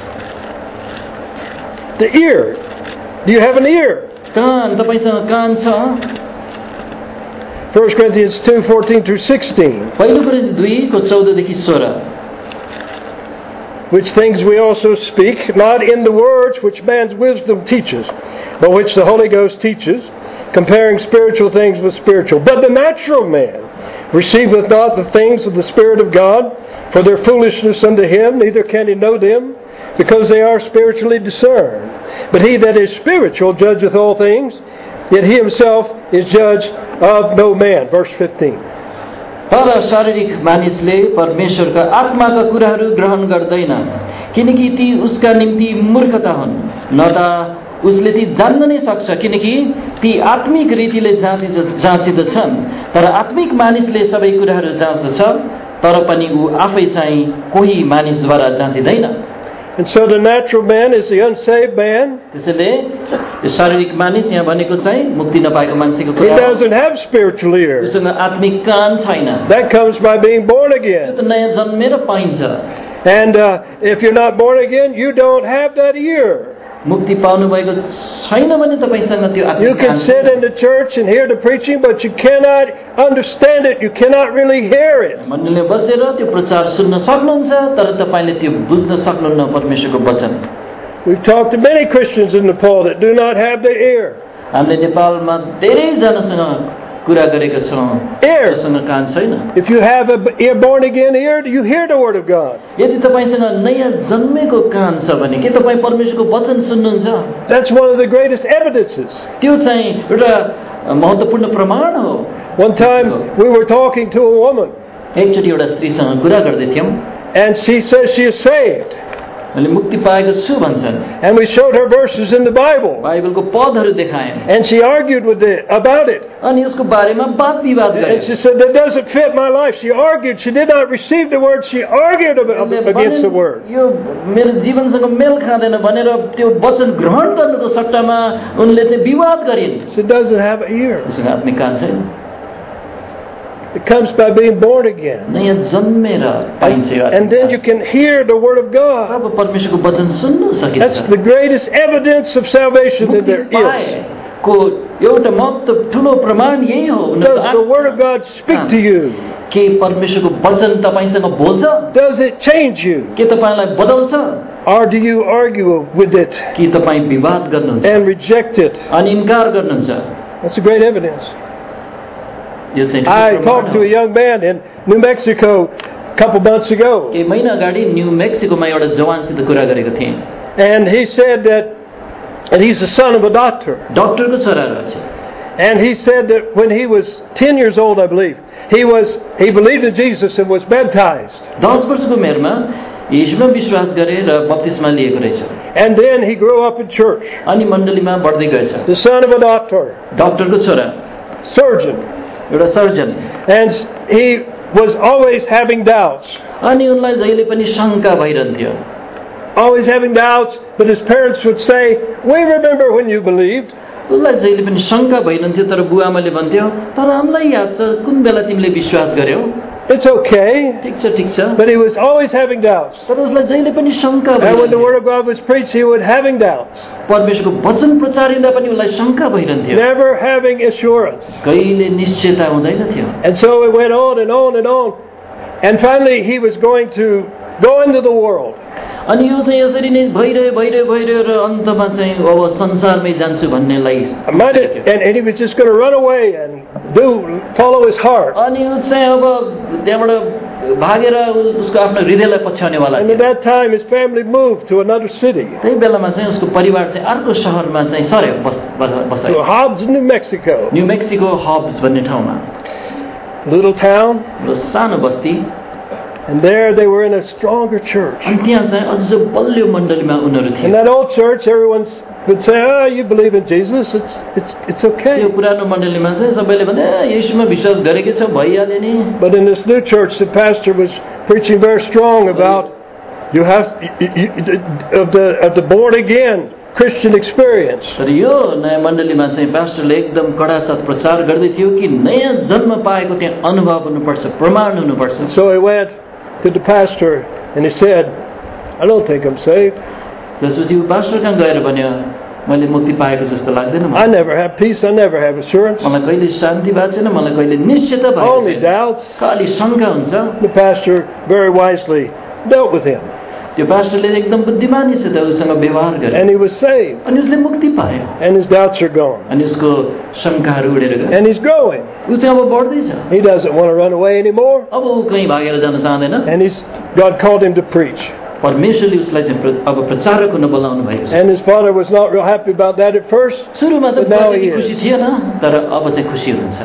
The ear. Do you have an ear? कान तपाईसँग कान छ। 1 Corinthians 2:14 through 16. पहिलो कोरिन्थी 2 को 14 देखि 16। Which things we also speak, not in the words which man's wisdom teaches, but which the Holy Ghost teaches, comparing spiritual things with spiritual. But the natural man receiveth not the things of the Spirit of God, for their foolishness unto him, neither can he know them, because they are spiritually discerned. But he that is spiritual judgeth all things, yet he himself is judge of no man. Verse 15. तर शारीरिक मानिसले परमेश्वरका आत्माका कुराहरू ग्रहण गर्दैन किनकि ती उसका निम्ति मूर्खता हुन्। न त उसले ती जान्न नै सक्छ किनकि ती आत्मिक रीतिले जाँचिदछन्। तर आत्मिक मानिसले सबै कुराहरू जाँच्दछ तर पनि ऊ आफै चाहिँ कोही मानिसद्वारा जाँचिदैन। And so the natural man is the unsaved man. त्यसैले यो शारीरिक मानिस यहाँ भनेको चाहिँ मुक्ति नपाएको मान्छेको He कुरा हो। doesn't have spiritual ear. उसँग आत्मिक कान छैन। That comes by being born त्यो again. त नयाँ जन्मेर पाइन्छ। And if you're not born again, you don't have that ear. मुक्ति पाउनु भएको छैन भने तपाईसँग त्यो You आत्मिक can कान sit छैन। in the church and hear the preaching, but you cannot understand it. You cannot really hear it. मण्डलीले बसेर त्यो प्रचार सुन्न सक्नुहुन्छ तर तपाईले त्यो बुझ्न सक्नुहुन्न परमेश्वरको वचन। We've talked to many Christians in Nepal that do not have the ear. हामीले नेपालमा धेरै जनासँग कुरा गरेका छौं Ear. जससँग कान छैन। If you have a born again ear, you hear the word of God. यदि तपाईसँग नयाँ जन्मेको कान छ भने के तपाई परमेश्वरको वचन सुन्नुहुन्छ? That's one of the greatest evidences. त्यो चाहिँ एउटा महत्त्वपूर्ण प्रमाण हो। One time we were talking to a woman, एकचोटि एउटा स्त्रीसँग कुरा गर्दै थियौं and she says she is saved. मैले मुक्ति पाएको छु भन्छन्। And we showed her verses in the Bible. बाइबलको पदहरू देखाएँ And she argued about it. अनि यसको बारेमा वाद विवाद And गरे। she said, that doesn't fit my life. She argued. She did not receive the word. She argued against the word. यो मेरो जीवनसँग mail खाँदैन भनेर त्यो वचन ग्रहण गर्नुको सट्टामा उनले चाहिँ विवाद गरिन्। She doesn't have an ear. उसँग आत्मिक कान छैन। It comes by being born again. नयाँ जन्मेर पाइन्छ यो And then you can hear the word of God. अब परमेश्वरको वचन सुन्न सकिन्छ। That's the greatest evidence of salvation that there मुक्ति is. पाएको एउटा महत्त्व ठुलो प्रमाण यही हो। Does the word of God speak to you? के परमेश्वरको वचन तपाईसँग बोल्छ? Does it change you? के तपाईलाई बदल्छ? Or do you argue with it कि तपाई विवाद गर्नुहुन्छ and reject it? अनि इन्कार गर्नुहुन्छ? That's a great evidence. यो चाहिँ I talked to a young man in New Mexico a couple months ago. केही महिना अगाडि न्यू मेक्सिकोमा एउटा जवानसित कुरा गरेको थिएँ। And he said that, and he's the son of a doctor. डाक्टरको छोरा रहेछ। And he said that when he was 10 years old, I believe, he believed in Jesus and was baptized. 10 वर्षको उमेरमा येशूमा विश्वास गरे र बप्तिस्मा लिएको रहेछ। And then he grew up in church. अनि मण्डलीमा बढ्दै गएछ। The son of a doctor, डाक्टरको छोरा, surgeon. एउटा surgeon. And he was always having doubts. अनि उनलाई जहिले पनि शंका भइरहन्थ्यो। Always having doubts, but his parents would say, "We remember when you believed." उनलाई जहिले पनि शंका भइरहन्थ्यो तर बुवाआमाले भन्थ्यो तर हामीलाई याद छ कुन बेला तिमीले विश्वास गर्यौ। It's okay. ठीक छ। But he was always having doubts. तर उसलाई जहिले पनि शंका And when the भइरहन्थ्यो। word of God was preached, he would having doubts. परमेश्वरको वचन प्रचारिँदा पनि उसलाई शंका भइरहन्थ्यो। Never having assurance. कहिले निश्चयता हुँदैन थियो। And so it went on and on and on. And finally he was going to go into the world. अनि यो चाहिँ यसरी नै भइरह्यो र अन्तमा चाहिँ अब संसारमै जान्छु भन्नेलाई And he was just going to run away and follow his heart. अनि उ चाहिँ अब त्यहाँबाट भागेर उसको आफ्नो हृदयलाई पछ्याउनेवाला And थियो। at that time his family moved to another city. त्यही बेलामा चाहिँ उसको परिवार चाहिँ अर्को शहरमा चाहिँ सर्यो To बसायो। Hobbs, New Mexico. New Mexico Hobbs भन्ने ठाउँमा Little town. एउटा सानो बस्ती। And there they were in a stronger church. अनि त्यहाँ चाहिँ अझ बलियो मण्डलीमा उनीहरू In थिए। that old church, everyone would say, "Oh, you believe in Jesus? It's त्यो okay." पुरानो मण्डलीमा चाहिँ सबैले भने येशूमा विश्वास गरेकै छ भइहाल्यो नि। But in this new church, the pastor was preaching very strong about you have of the born again Christian experience. तर यो नयाँ मण्डलीमा चाहिँ पास्टरले एकदम कडा साथ प्रचार गर्दै थियो कि नयाँ जन्म पाएको त्यहाँ अनुभव हुनुपर्छ, प्रमाण हुनुपर्छ। So he went to the pastor and he said, "I don't think I'm saved. त्यसपछि ऊ पास्टर कहाँ गएर भन्यो मैले मुक्ति पाएको जस्तो लाग्दैन I never have peace. I never have assurance. मलाई कहिले शान्ति भएको छैन, मलाई कहिले निश्चयता भएको Only छैन, doubts." खाली शंका हुन्छ। The pastor very wisely dealt with him, त्यो पास्टरले एकदम बुद्धिमानीसित उसँग व्यवहार गरे and he was saved, अनि उसले मुक्ति पायो and his doubts are gone, अनि उसको शंकाहरू उडेर गए। and he's growing. ऊ चाहिँ अब बढ्दैछ। He doesn't want to run away anymore, अब ऊ कहीँ भागेर जान चाहँदैन। and God called him to preach. परमेश्वरले उसलाई चाहिँ अब प्रचारक हुन बोलाउनु भएको छ। And his father was not real happy about that at first. सुरुमा त But now he खुसी is. थिएन तर अब चाहिँ खुसी हुन्छ।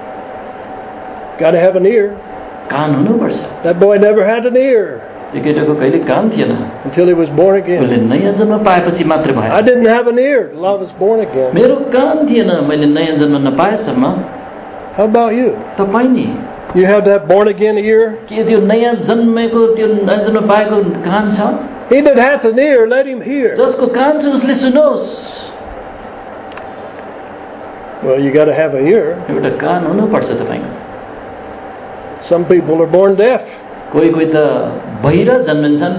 Got to have an ear. कान हुनुपर्छ। That boy never had an ear त्यो केटाको कहिले कान थिएन, until he was born उसले again. नयाँ जन्म पाएपछि मात्र भयो। I didn't have an ear till I was born again. मेरो कान थिएन मैले नयाँ जन्म नपाएसम्म। How about you? तपाईँ नि You have that born again ear? के त्यो नयाँ जन्मेको त्यो नयाँ जन्म पाएको कान छ? He that hath an ear, let him hear. जसको कान छ उसले सुनोस्। Well, you got to have an ear. एउटा कान हुनुपर्छ तपाईको। Some people are born deaf. कोही कोही त बहिरा जन्मिन्छन्।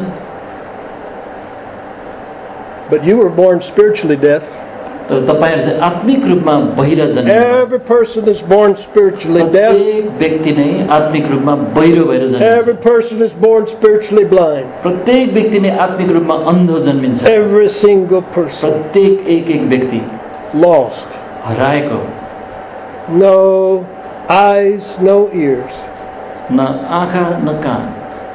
But you were born spiritually deaf. तर तपाईहरु चाहिँ आत्मिक रूपमा बहिरा जन्मिनु। Every person is born spiritually deaf. प्रत्येक व्यक्ति नै आत्मिक रूपमा बहिरो भएर जन्मिन्छ। Every person is born spiritually blind. प्रत्येक व्यक्ति नै आत्मिक रूपमा अन्धो जन्मिन्छ। Every single person. प्रत्येक एक व्यक्ति Lost. हराएको। No eyes, no ears. न आँखा न कान।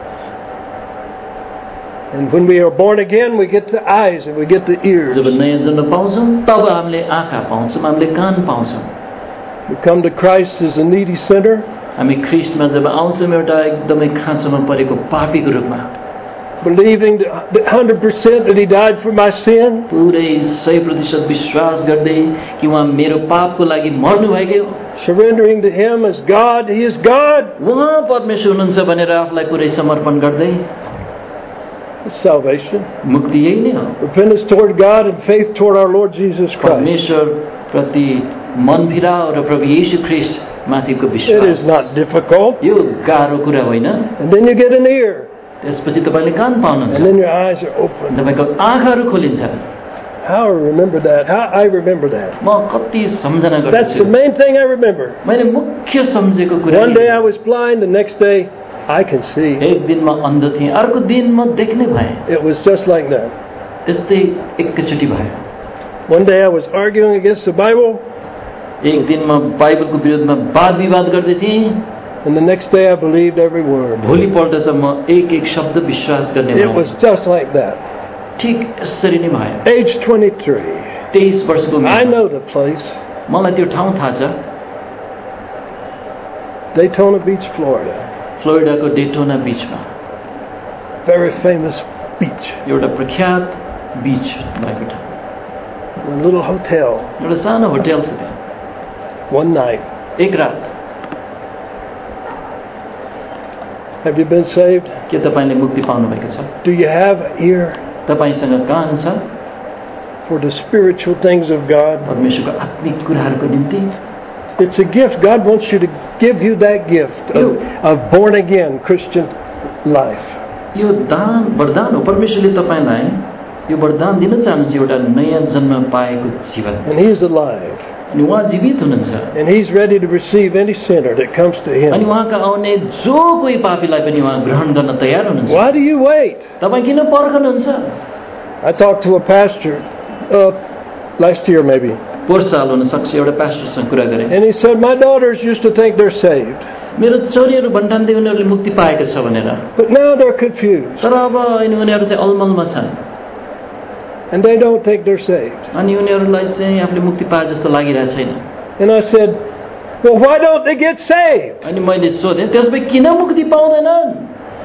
And when we are born again, we get the eyes and we get the ears. जब नयाँ जन्म पाउँछौं तब हामीले आँखा पाउँछौं, हामीले कान पाउँछौं। We come to Christ as a needy sinner. हामी ख्रीष्टमा जब आउँछौं एउटा एकदमै खाँचोमा परेको पापीको रूपमा, believing 100% that He died for my sin. पुरै 100% विश्वास गर्दै कि उहाँ मेरो पापको लागि मर्नु भएको हो। Surrendering to Him as God. He is God. उहाँ परमेश्वर हुनुहुन्छ भनेर आफूलाई पुरै समर्पण गर्दै It's salvation. मुक्ति यही नै हो। Repentance toward God and faith toward our Lord Jesus Christ. परमेश्वर प्रति मन फिराउ र प्रभु येशू ख्रीष्ट माथिको विश्वास। It is not difficult. यो गाह्रो कुरा होइन। And then you get an ear. त्यसपछि तपाईले कान पाउनुहुन्छ। And then your eyes are open. तपाईको आँखाहरू खोलिन्छ। How I remember that. How I remember that. म कति सम्झना गर्छु। That's the main thing I remember. मैले मुख्य सम्झेको कुरा। One day I was blind, the next day I can see. एक दिन म अन्ध थिएँ, अर्को दिन म देख्ने भएँ। It was just like that. त्यस्तै एकैचोटी भयो। One day I was arguing against the Bible. एक दिन म बाइबलको विरोधमा वाद विवाद गर्दै थिएँ। And the next day I believed every word. भोलिपल्ट त म एक शब्द विश्वास गर्ने भएँ। It was just like that. ठीक यसरी नै भयो। Age 23. 23 वर्षको उमेर। I know the place. मलाई त्यो ठाउँ थाहा छ। Daytona Beach, Florida. फ्लोरिडाको डेटोना बीचमा। Very famous beach. एउटा प्रख्यात बीच भएको ठाउँ। A little hotel. एउटा सानो होटल छ त्यहाँ। One night. एक रात। Have you been saved? के तपाईले मुक्ति पाउनु भएको छ? Do you have an ear तपाईसँग कान छ for the spiritual things of God? परमेश्वरको आत्मिक कुराहरूको निम्ति? It's a gift. God wants you to give you that gift of born again Christian life. यो दान वरदान हो। परमेश्वरले तपाईलाई यो वरदान दिन चाहनुहुन्छ, एउटा नयाँ जन्म पाएको जीवन। And He is alive. अनि उहाँ जीवित हुनुहुन्छ। And He's ready to receive any sinner that comes to अनि Him. उहाँका आउने जो कोही पापीलाई पनि उहाँ ग्रहण गर्न तयार हुनुहुन्छ। Why do you wait? तपाई किन पर्खनुहुन्छ? I talked to a pastor last year maybe. पोहोर साल हुन सक्छ एउटा पास्टरसँग कुरा गरे। And he said, my daughters used to think they're saved. मेरो छोरीहरू भन्ठान्थे उनीहरूले मुक्ति पाएको छ भनेर। But now they're confused. तर अब उनीहरू चाहिँ अलमलमा छन्। And they don't think they're saved. अनि उनीहरूलाई चाहिँ आफूले मुक्ति पाए जस्तो लागिरहेको छैन। And I said, well, why don't they get saved? अनि मैले सोधेँ त्यसपछि किन मुक्ति पाउँदैनन्?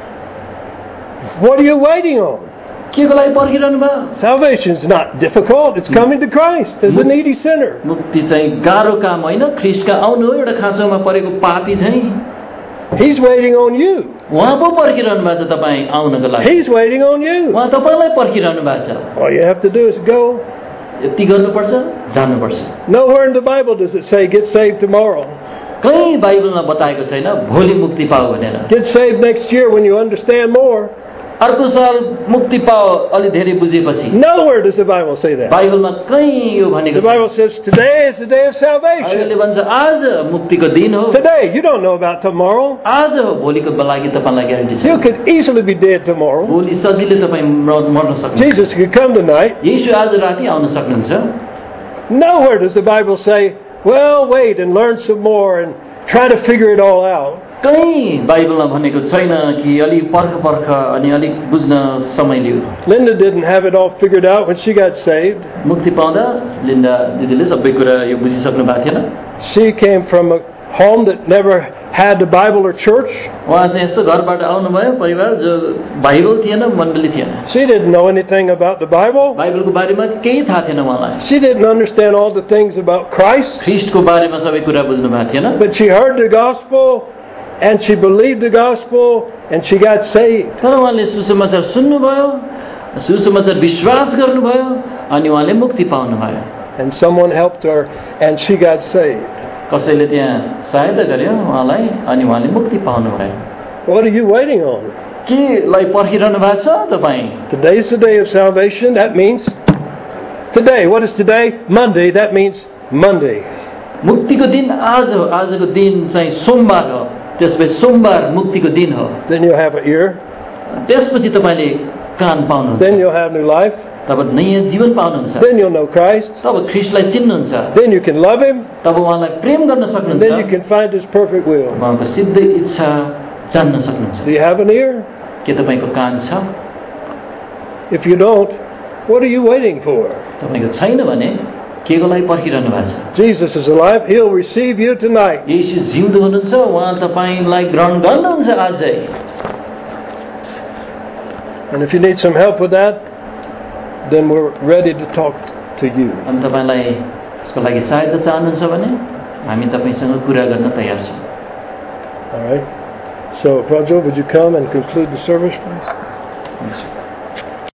What are you waiting on? केको लागि पर्खिरहनु भयो? Salvation is not difficult. It's coming to Christ as a needy sinner. मुक्ति चाहिँ गाह्रो काम होइन, ख्रीष्टका आउनु हो एउटा खाँचोमा परेको पापी चाहिँ। He's waiting on you. उहाँ पो पर्खिरहनु भएको छ तपाईँ आउनको लागि। He's waiting on you. उहाँ तपाईलाई पर्खिरहनु भएको छ। All you have to do is go. यति गर्नुपर्छ, जानुपर्छ। Nowhere in the Bible does it say get saved tomorrow. कहीँ बाइबलमा बताएको छैन भोलि मुक्ति पाऊ भनेर। Get saved next year when you understand more. अर्को साल मुक्ति पाओ अलि धेरै बुझेपछि। Nowhere does the Bible say that. बाइबलमा कहीँ यो भनेको The Bible says today is the day of salvation. बाइबलले भन्छ आज मुक्तिको दिन हो। Today, you don't know about tomorrow. आज हो, भोलिको लागि तपाईलाई ग्यारेन्टी You छ। could easily be dead tomorrow. भोलि सजिलै तपाईँ मर्न सक्नुहुन्छ। Jesus could come tonight. येशू आज राति आउन सक्नुहुन्छ। Nowhere does the Bible say, well, wait and learn some more and try to figure it all out. कहीँ बाइबलमा भनेको छैन कि अलि पर्ख अनि अलिक बुझ्न समय लियो। Linda didn't have it all figured out when she got saved. मुक्ति पाउँदा लिन्डा दिदीले सबै कुरा यो बुझिसक्नु भएको थिएन। She came from a home that never had the Bible or church. उहाँ चाहिँ यस्तो घरबाट आउनुभयो परिवार जो बाइबल थिएन, मण्डली थिएन। She didn't know anything about the Bible. बाइबलको बारेमा केही थाहा थिएन उहाँलाई। She didn't understand all the things about Christ. ख्रीष्टको बारेमा सबै कुरा बुझ्नु भएको थिएन। But she heard the gospel and she believed the gospel and she got saved. तर उहाँले सुसमाचार सुन्नुभयो सुसमाचार विश्वास गर्नुभयो अनि उहाँले मुक्ति पाउनुभयो And someone helped her and she got saved. कसैले त्यहाँ सहायता गर्यो उहाँलाई अनि उहाँले मुक्ति पाउनुभयो What are you waiting on? केलाई पर्खिरहनु भएको छ तपाईँ Today's the day of salvation. That means today. What is today? Monday. That means Monday. मुक्तिको दिन आज हो आजको दिन चाहिँ सोमबार हो त्यसपछि सोमबार मुक्तिको दिन हो Then you'll have an ear. त्यसपछि तपाईले कान पाउनुहुन्छ Then you'll have new life. तब नयाँ जीवन पाउनुहुन्छ Then you'll know Christ. तब ख्रीष्टलाई चिन्नुहुन्छ Then you can love Him. तब उहाँलाई प्रेम गर्न And then you सक्नुहुन्छ can find His perfect will. उहाँको सिद्ध इच्छा जान्न सक्नुहुन्छ Do you have an ear? के तपाईको कान छ If you don't, what are you waiting for? तपाईको छैन भने केको लागि पर्खिरहनु भएको छ Jesus is alive. He'll receive you tonight. येशू जिउँदो हुनुहुन्छ उहाँ तपाईलाई ग्रहण गर्नुहुन्छ आजै And if you need some help with that, then we're ready to talk to you. अनि तपाईलाई यसको लागि सहायता चाहनुहुन्छ भने हामी तपाईसँग कुरा गर्न तयार छौँ All right. So, Prajo, would you come and conclude the service, please?